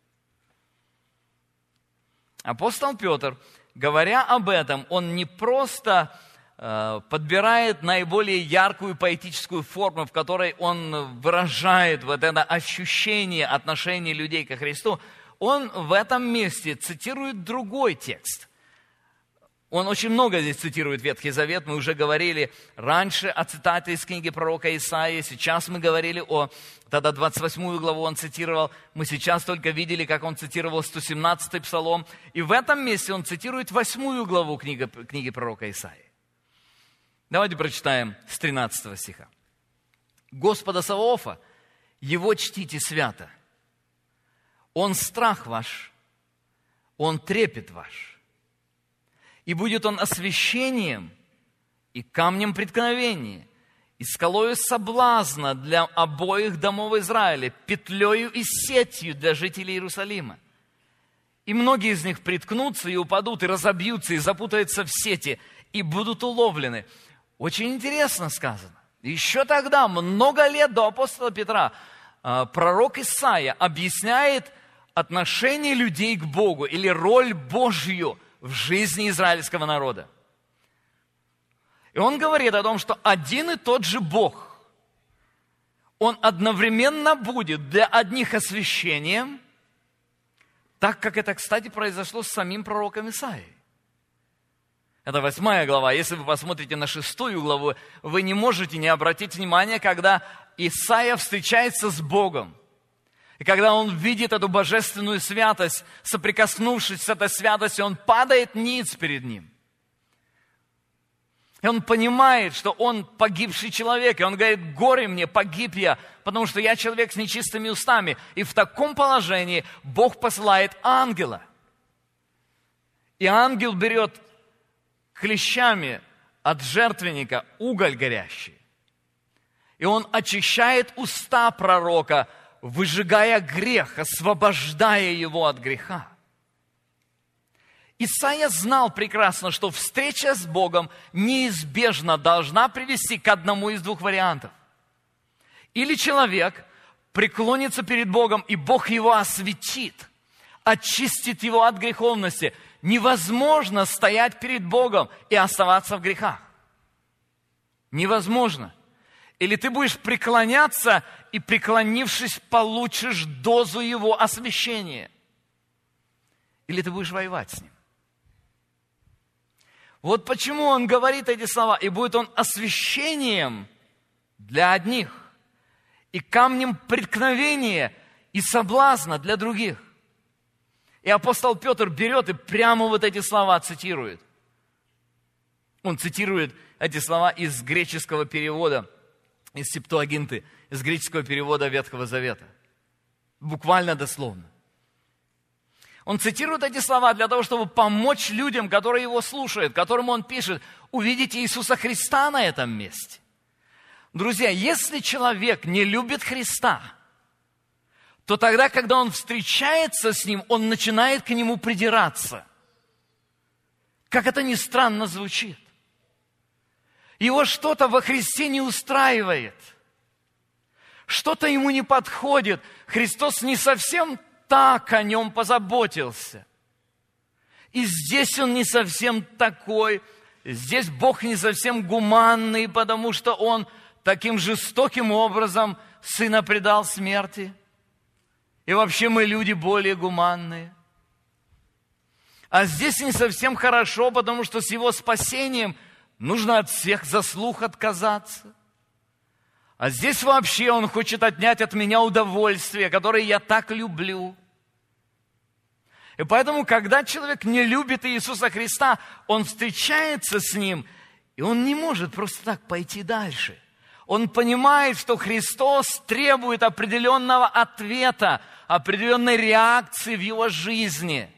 Апостол Петр, говоря об этом, он не просто э, подбирает наиболее яркую поэтическую форму, в которой он выражает вот это ощущение отношения людей ко Христу, он в этом месте цитирует другой текст. Он очень много здесь цитирует Ветхий Завет. Мы уже говорили раньше о цитате из книги пророка Исаии. Сейчас мы говорили о... Тогда двадцать восьмую главу он цитировал. Мы сейчас только видели, как он цитировал сто семнадцатый псалом. И в этом месте он цитирует восьмую главу книги, книги пророка Исаии. Давайте прочитаем с тринадцатого стиха. «Господа Саваофа, Его чтите свято. Он страх ваш, Он трепет ваш. И будет он освящением и камнем преткновения, и скалою соблазна для обоих домов Израиля, петлею и сетью для жителей Иерусалима. И многие из них приткнутся и упадут, и разобьются, и запутаются в сети, и будут уловлены». Очень интересно сказано. Еще тогда, много лет до апостола Петра, пророк Исаия объясняет отношение людей к Богу или роль Божью в жизни израильского народа. И он говорит о том, что один и тот же Бог, Он одновременно будет для одних освящением, так как это, кстати, произошло с самим пророком Исаией. Это восьмая глава. Если вы посмотрите на шестую главу, вы не можете не обратить внимания, когда Исаия встречается с Богом. И когда он видит эту божественную святость, соприкоснувшись с этой святостью, он падает ниц перед ним. И он понимает, что он погибший человек. И он говорит: горе мне, погиб я, потому что я человек с нечистыми устами. И в таком положении Бог посылает ангела. И ангел берет клещами от жертвенника уголь горящий. И он очищает уста пророка, выжигая грех, освобождая его от греха. Исаия знал прекрасно, что встреча с Богом неизбежно должна привести к одному из двух вариантов. Или человек преклонится перед Богом, и Бог его осветит, очистит его от греховности. Невозможно стоять перед Богом и оставаться в грехах. Невозможно. Или ты будешь преклоняться, и, преклонившись, получишь дозу его освящения. Или ты будешь воевать с ним. Вот почему он говорит эти слова. И будет он освящением для одних, и камнем преткновения и соблазна для других. И апостол Петр берет и прямо вот эти слова цитирует. Он цитирует эти слова из греческого перевода из Септуагинты, из греческого перевода Ветхого Завета. Буквально дословно. Он цитирует эти слова для того, чтобы помочь людям, которые его слушают, которым он пишет, увидеть Иисуса Христа на этом месте. Друзья, если человек не любит Христа, то тогда, когда он встречается с Ним, он начинает к Нему придираться. Как это ни странно звучит. Его что-то во Христе не устраивает. Что-то ему не подходит. Христос не совсем так о нем позаботился. И здесь он не совсем такой. Здесь Бог не совсем гуманный, потому что он таким жестоким образом Сына предал смерти. И вообще мы люди более гуманные. А здесь не совсем хорошо, потому что с его спасением нужно от всех заслуг отказаться. А здесь вообще он хочет отнять от меня удовольствие, которое я так люблю. И поэтому, когда человек не любит Иисуса Христа, он встречается с Ним, и он не может просто так пойти дальше. Он понимает, что Христос требует определенного ответа, определенной реакции в его жизни.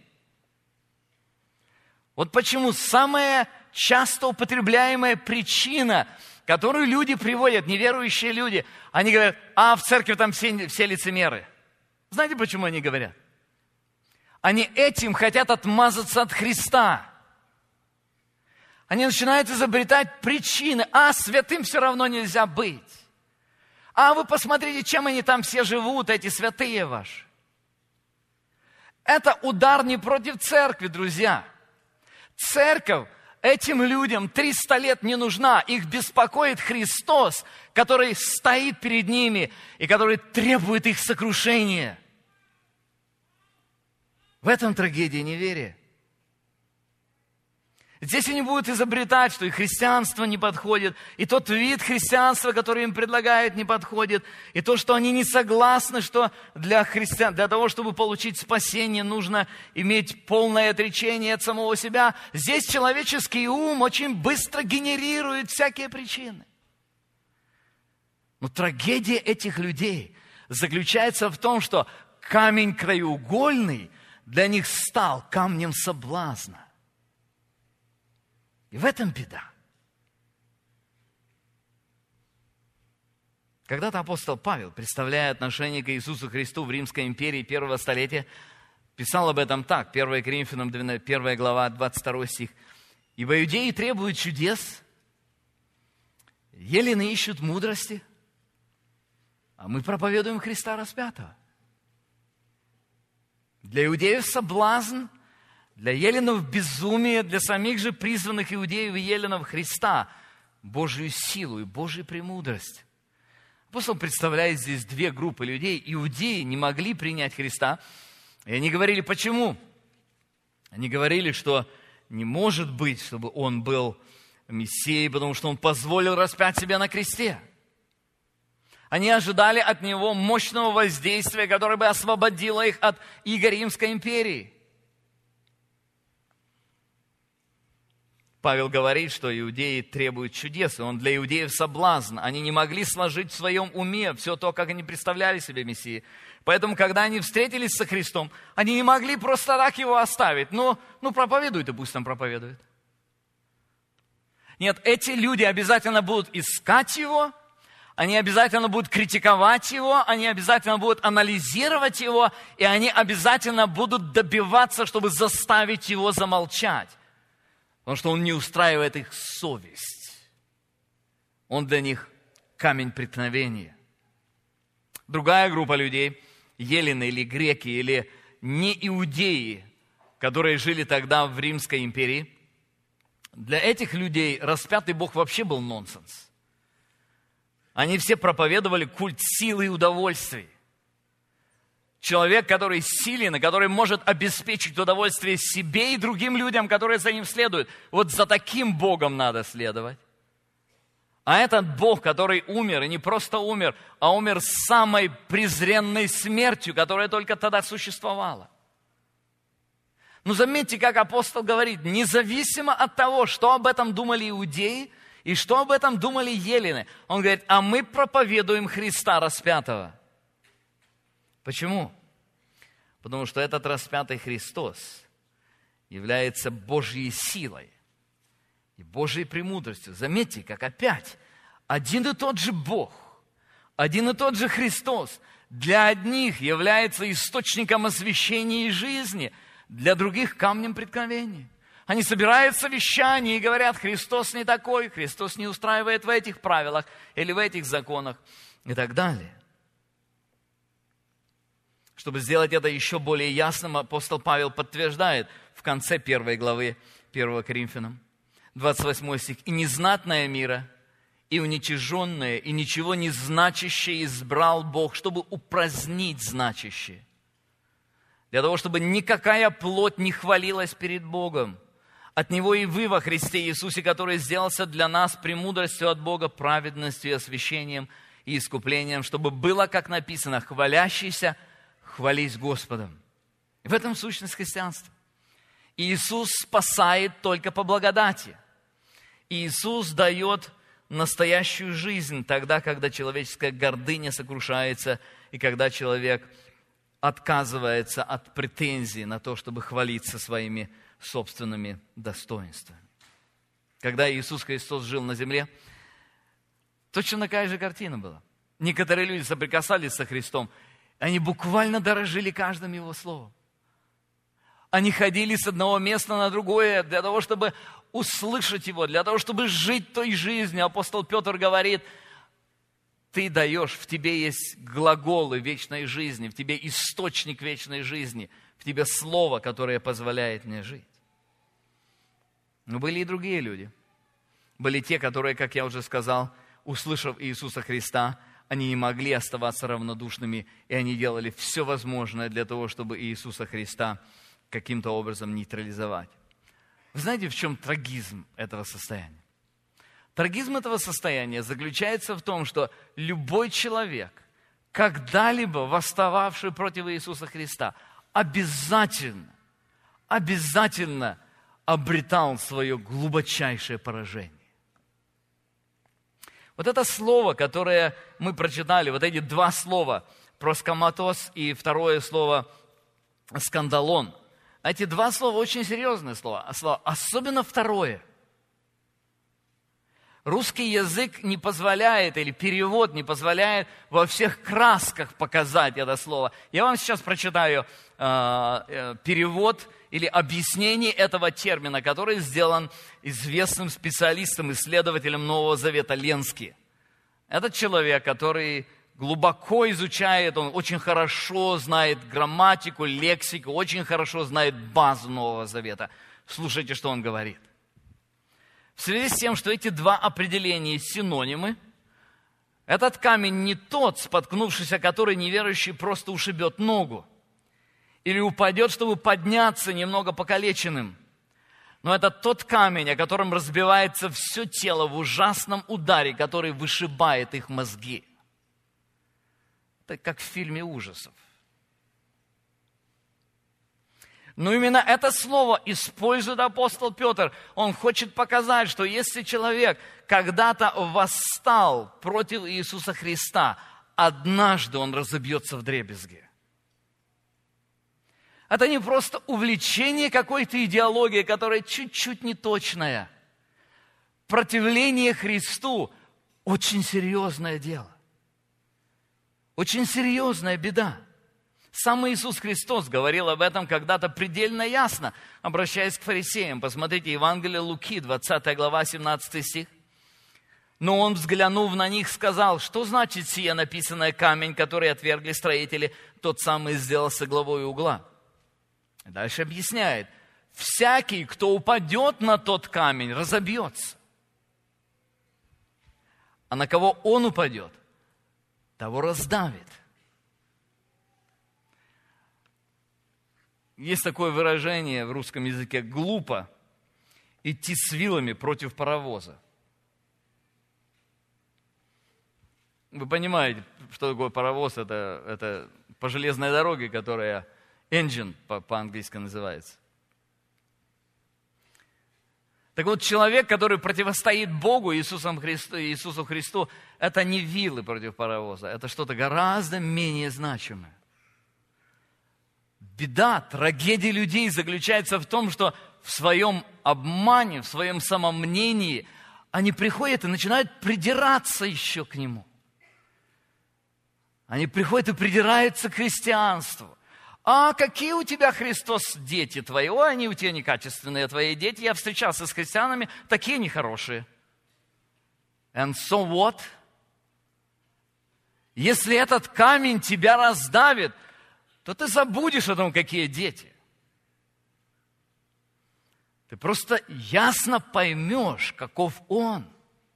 Вот почему самая часто употребляемая причина, которую люди приводят, неверующие люди, они говорят, а в церкви там все, все лицемеры. Знаете, почему они говорят? Они этим хотят отмазаться от Христа. Они начинают изобретать причины. А, святым все равно нельзя быть. А вы посмотрите, чем они там все живут, эти святые ваши. Это удар не против церкви, друзья. Церковь этим людям триста лет не нужна. Их беспокоит Христос, который стоит перед ними и который требует их сокрушения. В этом трагедия неверия. Здесь они будут изобретать, что и христианство не подходит, и тот вид христианства, который им предлагают, не подходит, и то, что они не согласны, что для христиан, для того, чтобы получить спасение, нужно иметь полное отречение от самого себя. Здесь человеческий ум очень быстро генерирует всякие причины. Но трагедия этих людей заключается в том, что камень краеугольный для них стал камнем соблазна. И в этом беда. Когда-то апостол Павел, представляя отношение к Иисусу Христу в Римской империи первого столетия, писал об этом так, первое Коринфянам, первая глава, двадцать второй стих. «Ибо иудеи требуют чудес, елены ищут мудрости, а мы проповедуем Христа распятого. Для иудеев соблазн, для еленов безумие, для самих же призванных иудеев и еленов Христа, Божию силу и Божью премудрость». Апостол представляет здесь две группы людей. Иудеи не могли принять Христа, и они говорили, почему? Они говорили, что не может быть, чтобы Он был Мессией, потому что Он позволил распять себя на кресте. Они ожидали от Него мощного воздействия, которое бы освободило их от иго Римской империи. Павел говорит, что иудеи требуют чудес, и он для иудеев соблазн. Они не могли сложить в своем уме все то, как они представляли себе Мессии. Поэтому, когда они встретились со Христом, они не могли просто так Его оставить. Ну, ну проповедует, и пусть там проповедует. Нет, эти люди обязательно будут искать Его, они обязательно будут критиковать Его, они обязательно будут анализировать Его, и они обязательно будут добиваться, чтобы заставить Его замолчать. Потому что Он не устраивает их совесть. Он для них камень преткновения. Другая группа людей, елены или греки, или неиудеи, которые жили тогда в Римской империи, для этих людей распятый Бог вообще был нонсенс. Они все проповедовали культ силы и удовольствий. Человек, который силен, который может обеспечить удовольствие себе и другим людям, которые за ним следуют. Вот за таким Богом надо следовать. А этот Бог, который умер, и не просто умер, а умер самой презренной смертью, которая только тогда существовала. Но заметьте, как апостол говорит, независимо от того, что об этом думали иудеи, И что об этом думали еллины? Он говорит, а мы проповедуем Христа распятого. Почему? Потому что этот распятый Христос является Божьей силой и Божьей премудростью. Заметьте, как опять один и тот же Бог, один и тот же Христос для одних является источником освящения и жизни, для других камнем преткновения. Они собирают совещания и говорят, Христос не такой, Христос не устраивает в этих правилах или в этих законах и так далее. Чтобы сделать это еще более ясным, апостол Павел подтверждает в конце первой главы первого Коринфянам, двадцать восьмой стих. «И незнатное мира, и уничиженное, и ничего не значащее избрал Бог, чтобы упразднить значащее, для того, чтобы никакая плоть не хвалилась перед Богом. От Него и вы во Христе Иисусе, который сделался для нас премудростью от Бога, праведностью и освящением и искуплением, чтобы было, как написано, хвалящийся, хвались Господом». В этом сущность христианства. Иисус спасает только по благодати. Иисус дает настоящую жизнь тогда, когда человеческая гордыня сокрушается и когда человек отказывается от претензий на то, чтобы хвалиться своими собственными достоинствами. Когда Иисус Христос жил на земле, точно такая же картина была. Некоторые люди соприкасались со Христом, они буквально дорожили каждым Его словом. Они ходили с одного места на другое для того, чтобы услышать Его, для того, чтобы жить той жизнью. Апостол Петр говорит, ты даешь, в тебе есть глаголы вечной жизни, в тебе источник вечной жизни, в тебе слово, которое позволяет мне жить. Но были и другие люди. Были те, которые, как я уже сказал, услышав Иисуса Христа, они не могли оставаться равнодушными, и они делали все возможное для того, чтобы Иисуса Христа каким-то образом нейтрализовать. Вы знаете, в чем трагизм этого состояния? Трагизм этого состояния заключается в том, что любой человек, когда-либо восстававший против Иисуса Христа, обязательно, обязательно обретал свое глубочайшее поражение. Вот это слово, которое мы прочитали, вот эти два слова, проскоматос и второе слово скандалон, эти два слова очень серьезные слова, особенно второе. Русский язык не позволяет, или перевод не позволяет во всех красках показать это слово. Я вам сейчас прочитаю э, э, перевод или объяснение этого термина, который сделан известным специалистом, исследователем Нового Завета Ленски. Этот человек, который глубоко изучает, он очень хорошо знает грамматику, лексику, очень хорошо знает базу Нового Завета. Слушайте, что он говорит. В связи с тем, что эти два определения синонимы, этот камень не тот, споткнувшийся, который неверующий просто ушибет ногу или упадет, чтобы подняться немного покалеченным. Но это тот камень, о котором разбивается все тело в ужасном ударе, который вышибает их мозги. Это как в фильме ужасов. Но именно это слово использует апостол Петр. Он хочет показать, что если человек когда-то восстал против Иисуса Христа, однажды он разобьется вдребезги. Это не просто увлечение какой-то идеологией, которая чуть-чуть неточная. Противление Христу – очень серьезное дело. Очень серьезная беда. Сам Иисус Христос говорил об этом когда-то предельно ясно, обращаясь к фарисеям. Посмотрите, Евангелие Луки, двадцатая глава, семнадцатый стих. «Но он, взглянув на них, сказал, что значит сие написанное камень, который отвергли строители, тот самый сделался главой угла». Дальше объясняет, всякий, кто упадет на тот камень, разобьется. А на кого он упадет, того раздавит. Есть такое выражение в русском языке: глупо идти с вилами против паровоза. Вы понимаете, что такое паровоз? Это, это по железной дороге, которая engine по- по-английски называется. Так вот, человек, который противостоит Богу, Иисусу Христу, Иисусу Христу, это не вилы против паровоза, это что-то гораздо менее значимое. Беда, трагедия людей заключается в том, что в своем обмане, в своем самомнении они приходят и начинают придираться еще к нему. Они приходят и придираются к христианству. А какие у тебя, Христос, дети твои? О, они у тебя некачественные, твои дети. Я встречался с христианами, такие нехорошие. And so what? Если этот камень тебя раздавит, то ты забудешь о том, какие дети. Ты просто ясно поймешь, каков Он.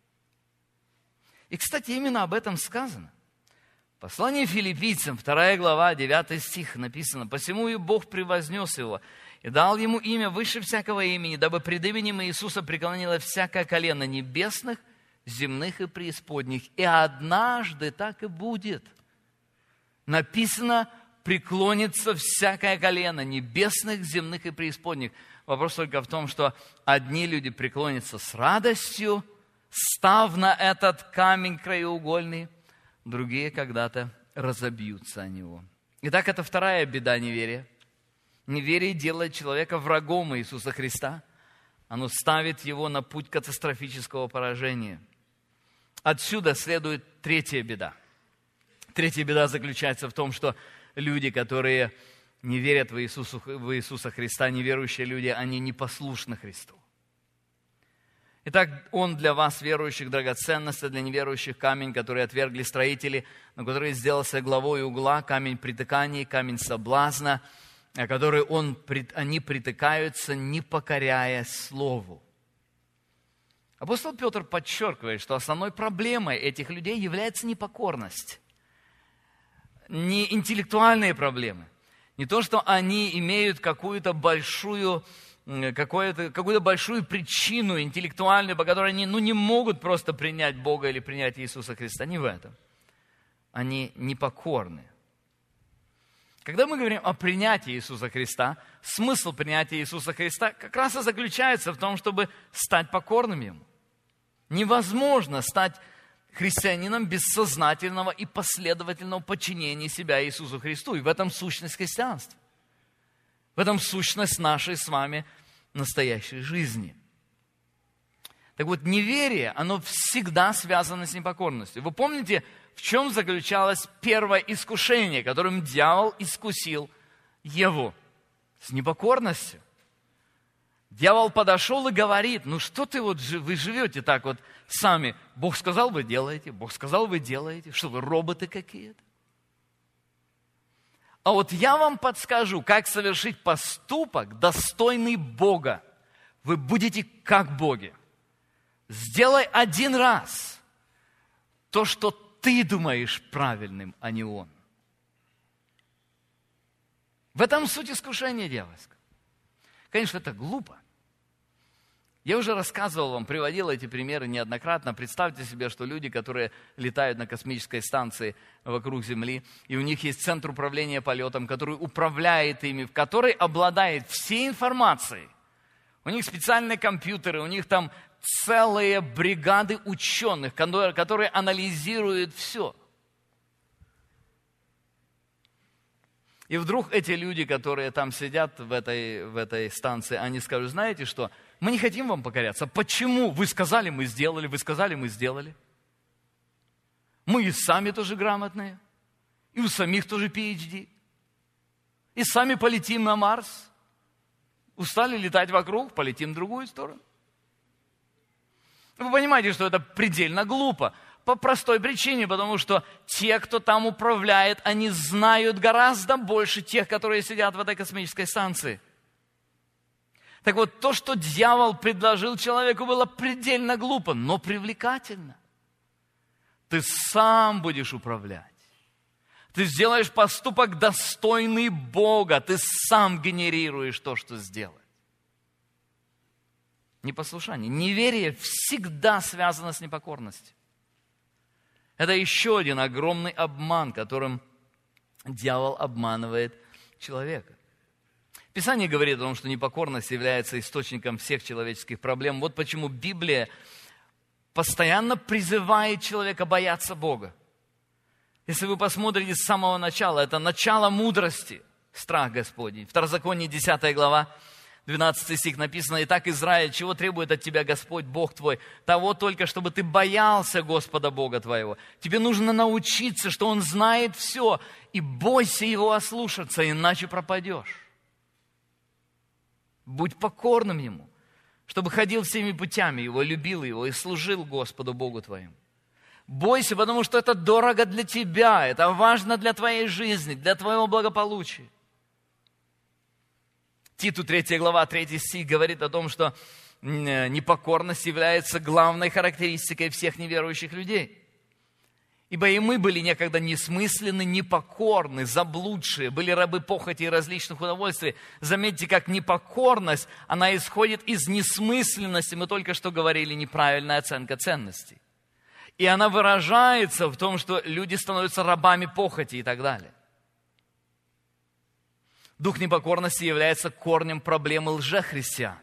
И, кстати, именно об этом сказано. Послание Филиппийцам, вторая глава, девятый стих написано: «Посему и Бог превознес его, и дал ему имя выше всякого имени, дабы пред именем Иисуса преклонило всякое колено небесных, земных и преисподних. И однажды так и будет». Написано: преклонится всякое колено небесных, земных и преисподних. Вопрос только в том, что одни люди преклонятся с радостью, став на этот камень краеугольный, другие когда-то разобьются о него. Итак, это вторая беда неверия. Неверие делает человека врагом Иисуса Христа. Оно ставит его на путь катастрофического поражения. Отсюда следует третья беда. Третья беда заключается в том, что люди, которые не верят в Иисуса, в Иисуса Христа, неверующие люди, они непослушны Христу. Итак, Он для вас, верующих, драгоценность, а для неверующих камень, который отвергли строители, но который сделался главой угла, камень притыкания, камень соблазна, о который он, они притыкаются, не покоряясь Слову. Апостол Петр подчеркивает, что основной проблемой этих людей является непокорность. Не интеллектуальные проблемы. Не то, что они имеют какую-то большую... Какую-то, какую-то большую причину интеллектуальную, по которой они ну, не могут просто принять Бога или принять Иисуса Христа. Не в этом. Они непокорны. Когда мы говорим о принятии Иисуса Христа, смысл принятия Иисуса Христа как раз и заключается в том, чтобы стать покорным Ему. Невозможно стать христианином без сознательного и последовательного подчинения себя Иисусу Христу. И в этом сущность христианства. В этом сущность нашей с вами настоящей жизни. Так вот, неверие, оно всегда связано с непокорностью. Вы помните, в чем заключалось первое искушение, которым дьявол искусил Еву? С непокорностью. Дьявол подошел и говорит: ну что ты вот, вы живете так вот сами? Бог сказал, вы делаете, Бог сказал, вы делаете. Что вы, роботы какие-то? А вот я вам подскажу, как совершить поступок, достойный Бога. Вы будете как боги. Сделай один раз то, что ты думаешь правильным, а не он. В этом суть искушения дьявольского. Конечно, это глупо. Я уже рассказывал вам, приводил эти примеры неоднократно. Представьте себе, что люди, которые летают на космической станции вокруг Земли, и у них есть центр управления полетом, который управляет ими, в который обладает всей информацией. У них специальные компьютеры, у них там целые бригады ученых, которые анализируют все. И вдруг эти люди, которые там сидят в этой, в этой станции, они скажут: знаете что, мы не хотим вам покоряться. Почему? Вы сказали, мы сделали, вы сказали, мы сделали. Мы и сами тоже грамотные, и у самих тоже пи эйч ди. И сами полетим на Марс. Устали летать вокруг, полетим в другую сторону. Вы понимаете, что это предельно глупо. По простой причине, потому что те, кто там управляет, они знают гораздо больше тех, которые сидят в этой космической станции. Так вот, то, что дьявол предложил человеку, было предельно глупо, но привлекательно. Ты сам будешь управлять. Ты сделаешь поступок, достойный Бога. Ты сам генерируешь то, что сделать. Непослушание, неверие всегда связано с непокорностью. Это еще один огромный обман, которым дьявол обманывает человека. Писание говорит о том, что непокорность является источником всех человеческих проблем. Вот почему Библия постоянно призывает человека бояться Бога. Если вы посмотрите с самого начала, это начало мудрости, страх Господень. Второзаконие, десятая глава, двенадцатый стих написано: «Итак, Израиль, чего требует от тебя Господь, Бог твой? Того только, чтобы ты боялся Господа Бога твоего. Тебе нужно научиться, что Он знает все, и бойся Его ослушаться, иначе пропадешь. Будь покорным Ему, чтобы ходил всеми путями Его, любил Его и служил Господу Богу твоему. Бойся, потому что это дорого для тебя, это важно для твоей жизни, для твоего благополучия». Титу третья глава, третий стих говорит о том, что непокорность является главной характеристикой всех неверующих людей. «Ибо и мы были некогда несмысленны, непокорны, заблудшие, были рабы похоти и различных удовольствий». Заметьте, как непокорность, она исходит из несмысленности. Мы только что говорили, неправильная оценка ценностей. И она выражается в том, что люди становятся рабами похоти и так далее. Дух непокорности является корнем проблемы лжехристиан.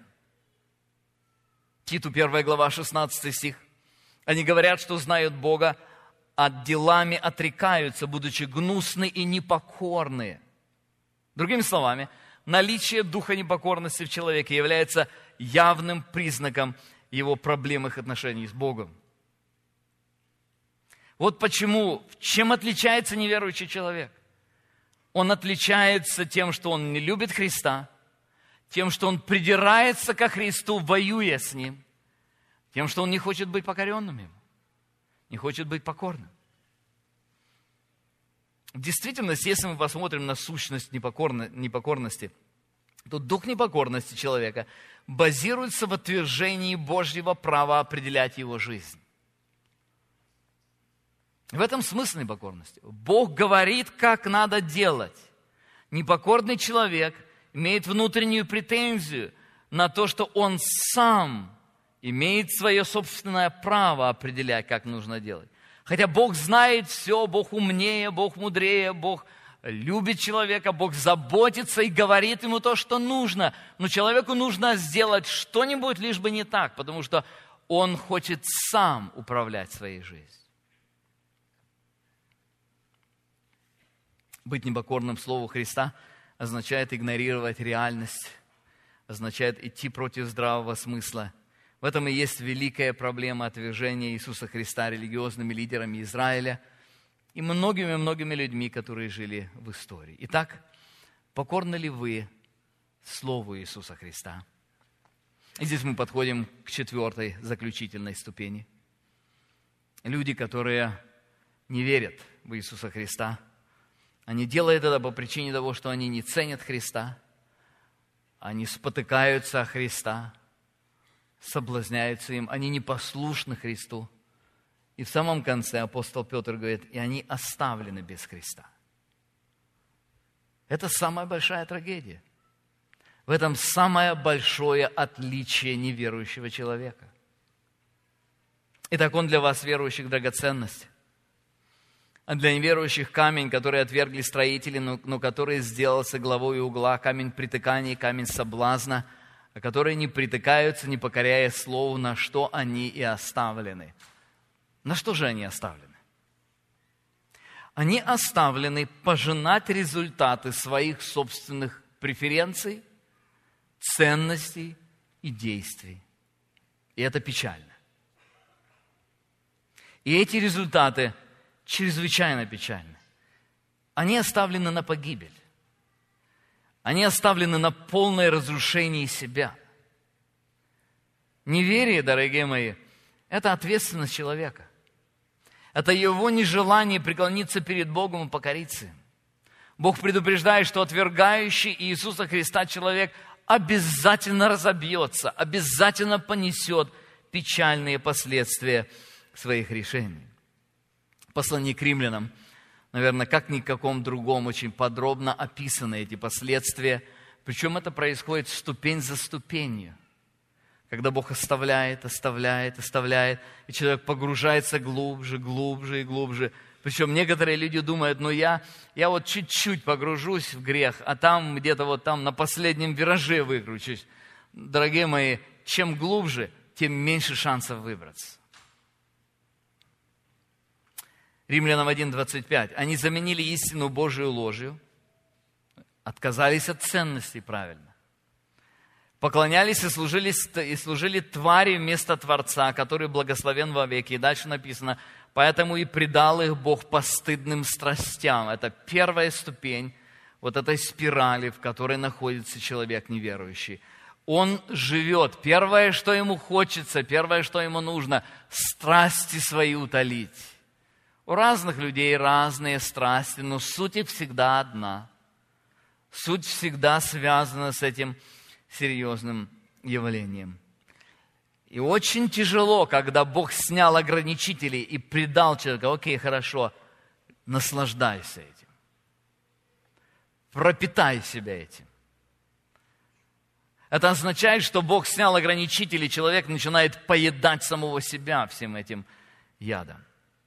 Титу первая глава, шестнадцатый стих. «Они говорят, что знают Бога, а делами отрекаются, будучи гнусны и непокорны». Другими словами, наличие духа непокорности в человеке является явным признаком его проблемных отношений с Богом. Вот почему, чем отличается неверующий человек? Он отличается тем, что он не любит Христа, тем, что он придирается ко Христу, воюя с Ним, тем, что он не хочет быть покоренным Ему, не хочет быть покорным. В действительности, если мы посмотрим на сущность непокорно, непокорности, то дух непокорности человека базируется в отвержении Божьего права определять его жизнь. В этом смысл непокорности. Бог говорит, как надо делать. Непокорный человек имеет внутреннюю претензию на то, что он сам имеет свое собственное право определять, как нужно делать. Хотя Бог знает все, Бог умнее, Бог мудрее, Бог любит человека, Бог заботится и говорит ему то, что нужно. Но человеку нужно сделать что-нибудь, лишь бы не так, потому что он хочет сам управлять своей жизнью. Быть непокорным Слову Христа означает игнорировать реальность, означает идти против здравого смысла. В этом и есть великая проблема отвержения Иисуса Христа религиозными лидерами Израиля и многими-многими людьми, которые жили в истории. Итак, покорны ли вы Слову Иисуса Христа? И здесь мы подходим к четвертой заключительной ступени. Люди, которые не верят в Иисуса Христа, они делают это по причине того, что они не ценят Христа, они спотыкаются о Христа, соблазняются им, они непослушны Христу. И в самом конце апостол Петр говорит, и они оставлены без Христа. Это самая большая трагедия. В этом самое большое отличие неверующего человека. Итак, он для вас, верующих, драгоценность. А для неверующих камень, который отвергли строители, но, но который сделался главой угла, камень притыкания, камень соблазна, а которые не притыкаются, не покоряя слову, на что они и оставлены. На что же они оставлены? Они оставлены пожинать результаты своих собственных преференций, ценностей и действий. И это печально. И эти результаты чрезвычайно печальны. Они оставлены на погибель. Они оставлены на полное разрушение себя. Неверие, дорогие мои, это ответственность человека. Это его нежелание преклониться перед Богом и покориться им. Бог предупреждает, что отвергающий Иисуса Христа человек обязательно разобьется, обязательно понесет печальные последствия своих решений. В послании к римлянам, наверное, как ни в каком другом, очень подробно описаны эти последствия. Причем это происходит ступень за ступенью. Когда Бог оставляет, оставляет, оставляет, и человек погружается глубже, глубже и глубже, Причем некоторые люди думают, ну я, я вот чуть-чуть погружусь в грех, а там где-то вот там на последнем вираже выкручусь. Дорогие мои, чем глубже, тем меньше шансов выбраться. Римлянам один двадцать пять. Они заменили истину Божию ложью, отказались от ценностей правильно. Поклонялись и служили, и служили твари вместо Творца, который благословен вовеки. И дальше написано, поэтому и предал их Бог постыдным страстям. Это первая ступень вот этой спирали, в которой находится человек неверующий. Он живет. Первое, что ему хочется, первое, что ему нужно, страсти свои утолить. У разных людей разные страсти, но суть их всегда одна. Суть всегда связана с этим серьезным явлением. И очень тяжело, когда Бог снял ограничители и предал человека, окей, хорошо, наслаждайся этим. Пропитай себя этим. Это означает, что Бог снял ограничители, и человек начинает поедать самого себя всем этим ядом.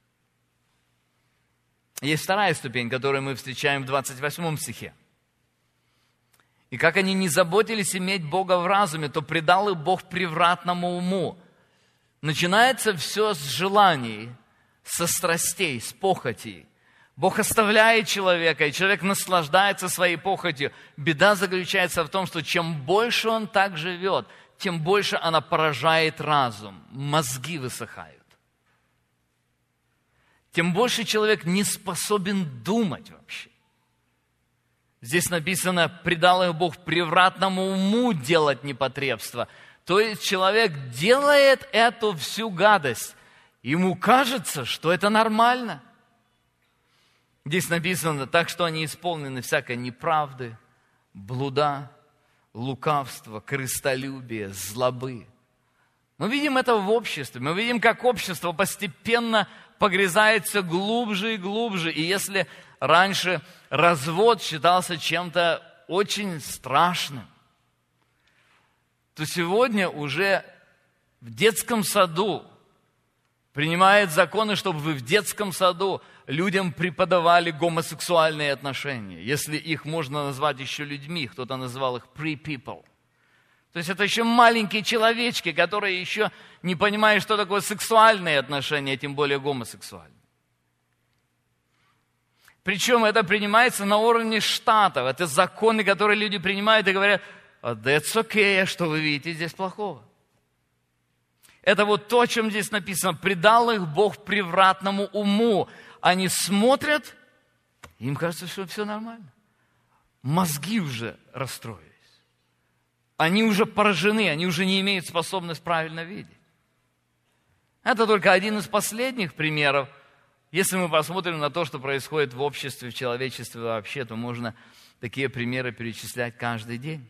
Есть вторая ступень, которую мы встречаем в двадцать восьмом стихе. И как они не заботились иметь Бога в разуме, то предал их Бог превратному уму. Начинается все с желаний, со страстей, с похотей. Бог оставляет человека, и человек наслаждается своей похотью. Беда заключается в том, что чем больше он так живет, тем больше она поражает разум, мозги высыхают. Тем больше человек не способен думать вообще. Здесь написано, предал их Бог превратному уму делать непотребство. То есть человек делает эту всю гадость. Ему кажется, что это нормально. Здесь написано, так что они исполнены всякой неправды, блуда, лукавства, корыстолюбия, злобы. Мы видим это в обществе. Мы видим, как общество постепенно погрязается глубже и глубже. И если раньше развод считался чем-то очень страшным, то сегодня уже в детском саду принимают законы, чтобы вы в детском саду людям преподавали гомосексуальные отношения. Если их можно назвать еще людьми, кто-то называл их pre-people. То есть это еще маленькие человечки, которые еще не понимают, что такое сексуальные отношения, тем более гомосексуальные. Причем это принимается на уровне штатов. Это законы, которые люди принимают и говорят, that's okay, что вы видите здесь плохого? Это вот то, о чем здесь написано. Предал их Бог превратному уму. Они смотрят, им кажется, что все нормально. Мозги уже расстроились. Они уже поражены, они уже не имеют способности правильно видеть. Это только один из последних примеров. Если мы посмотрим на то, что происходит в обществе, в человечестве вообще, то можно такие примеры перечислять каждый день.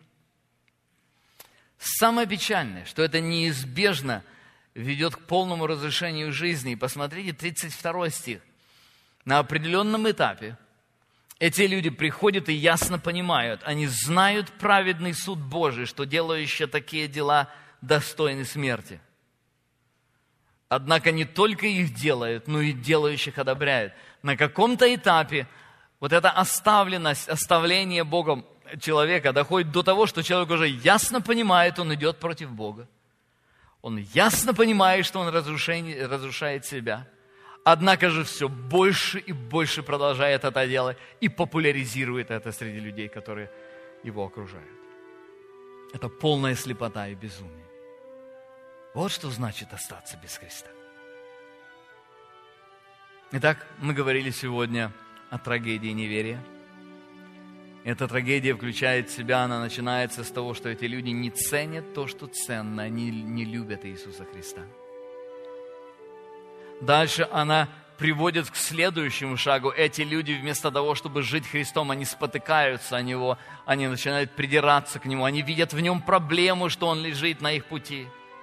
Самое печальное, что это неизбежно ведет к полному разрушению жизни. И посмотрите, тридцать второй стих. На определенном этапе эти люди приходят и ясно понимают, они знают праведный суд Божий, что делающие такие дела достойны смерти. Однако не только их делают, но и делающих одобряют. На каком-то этапе вот эта оставленность, оставление Богом человека доходит до того, что человек уже ясно понимает, он идет против Бога. Он ясно понимает, что он разрушает, разрушает себя. Однако же все больше и больше продолжает это делать и популяризирует это среди людей, которые его окружают. Это полная слепота и безумие. Вот что значит остаться без Христа. Итак, мы говорили сегодня о трагедии неверия. Эта трагедия включает в себя, она начинается с того, что эти люди не ценят то, что ценно, они не любят Иисуса Христа. Дальше она приводит к следующему шагу. Эти люди вместо того, чтобы жить Христом, они спотыкаются о Него, они начинают придираться к Нему, они видят в Нем проблему, что Он лежит на их пути.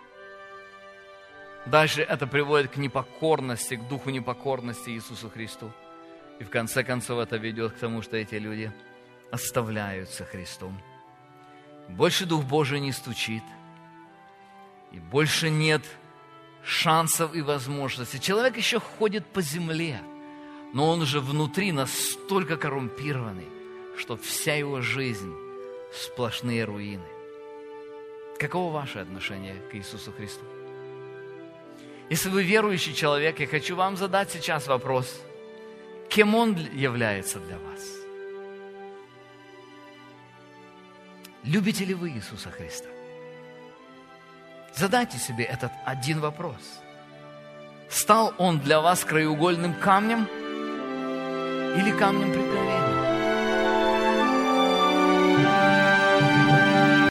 Дальше это приводит к непокорности, к духу непокорности Иисусу Христу. И в конце концов это ведет к тому, что эти люди оставляются Христом. Больше Дух Божий не стучит, и больше нет шансов и возможностей. Человек еще ходит по земле, но он же внутри настолько коррумпированный, что вся его жизнь – сплошные руины. Каково ваше отношение к Иисусу Христу? Если вы верующий человек, я хочу вам задать сейчас вопрос. Кем Он является для вас? Любите ли вы Иисуса Христа? Задайте себе этот один вопрос. Стал Он для вас краеугольным камнем или камнем препятствием?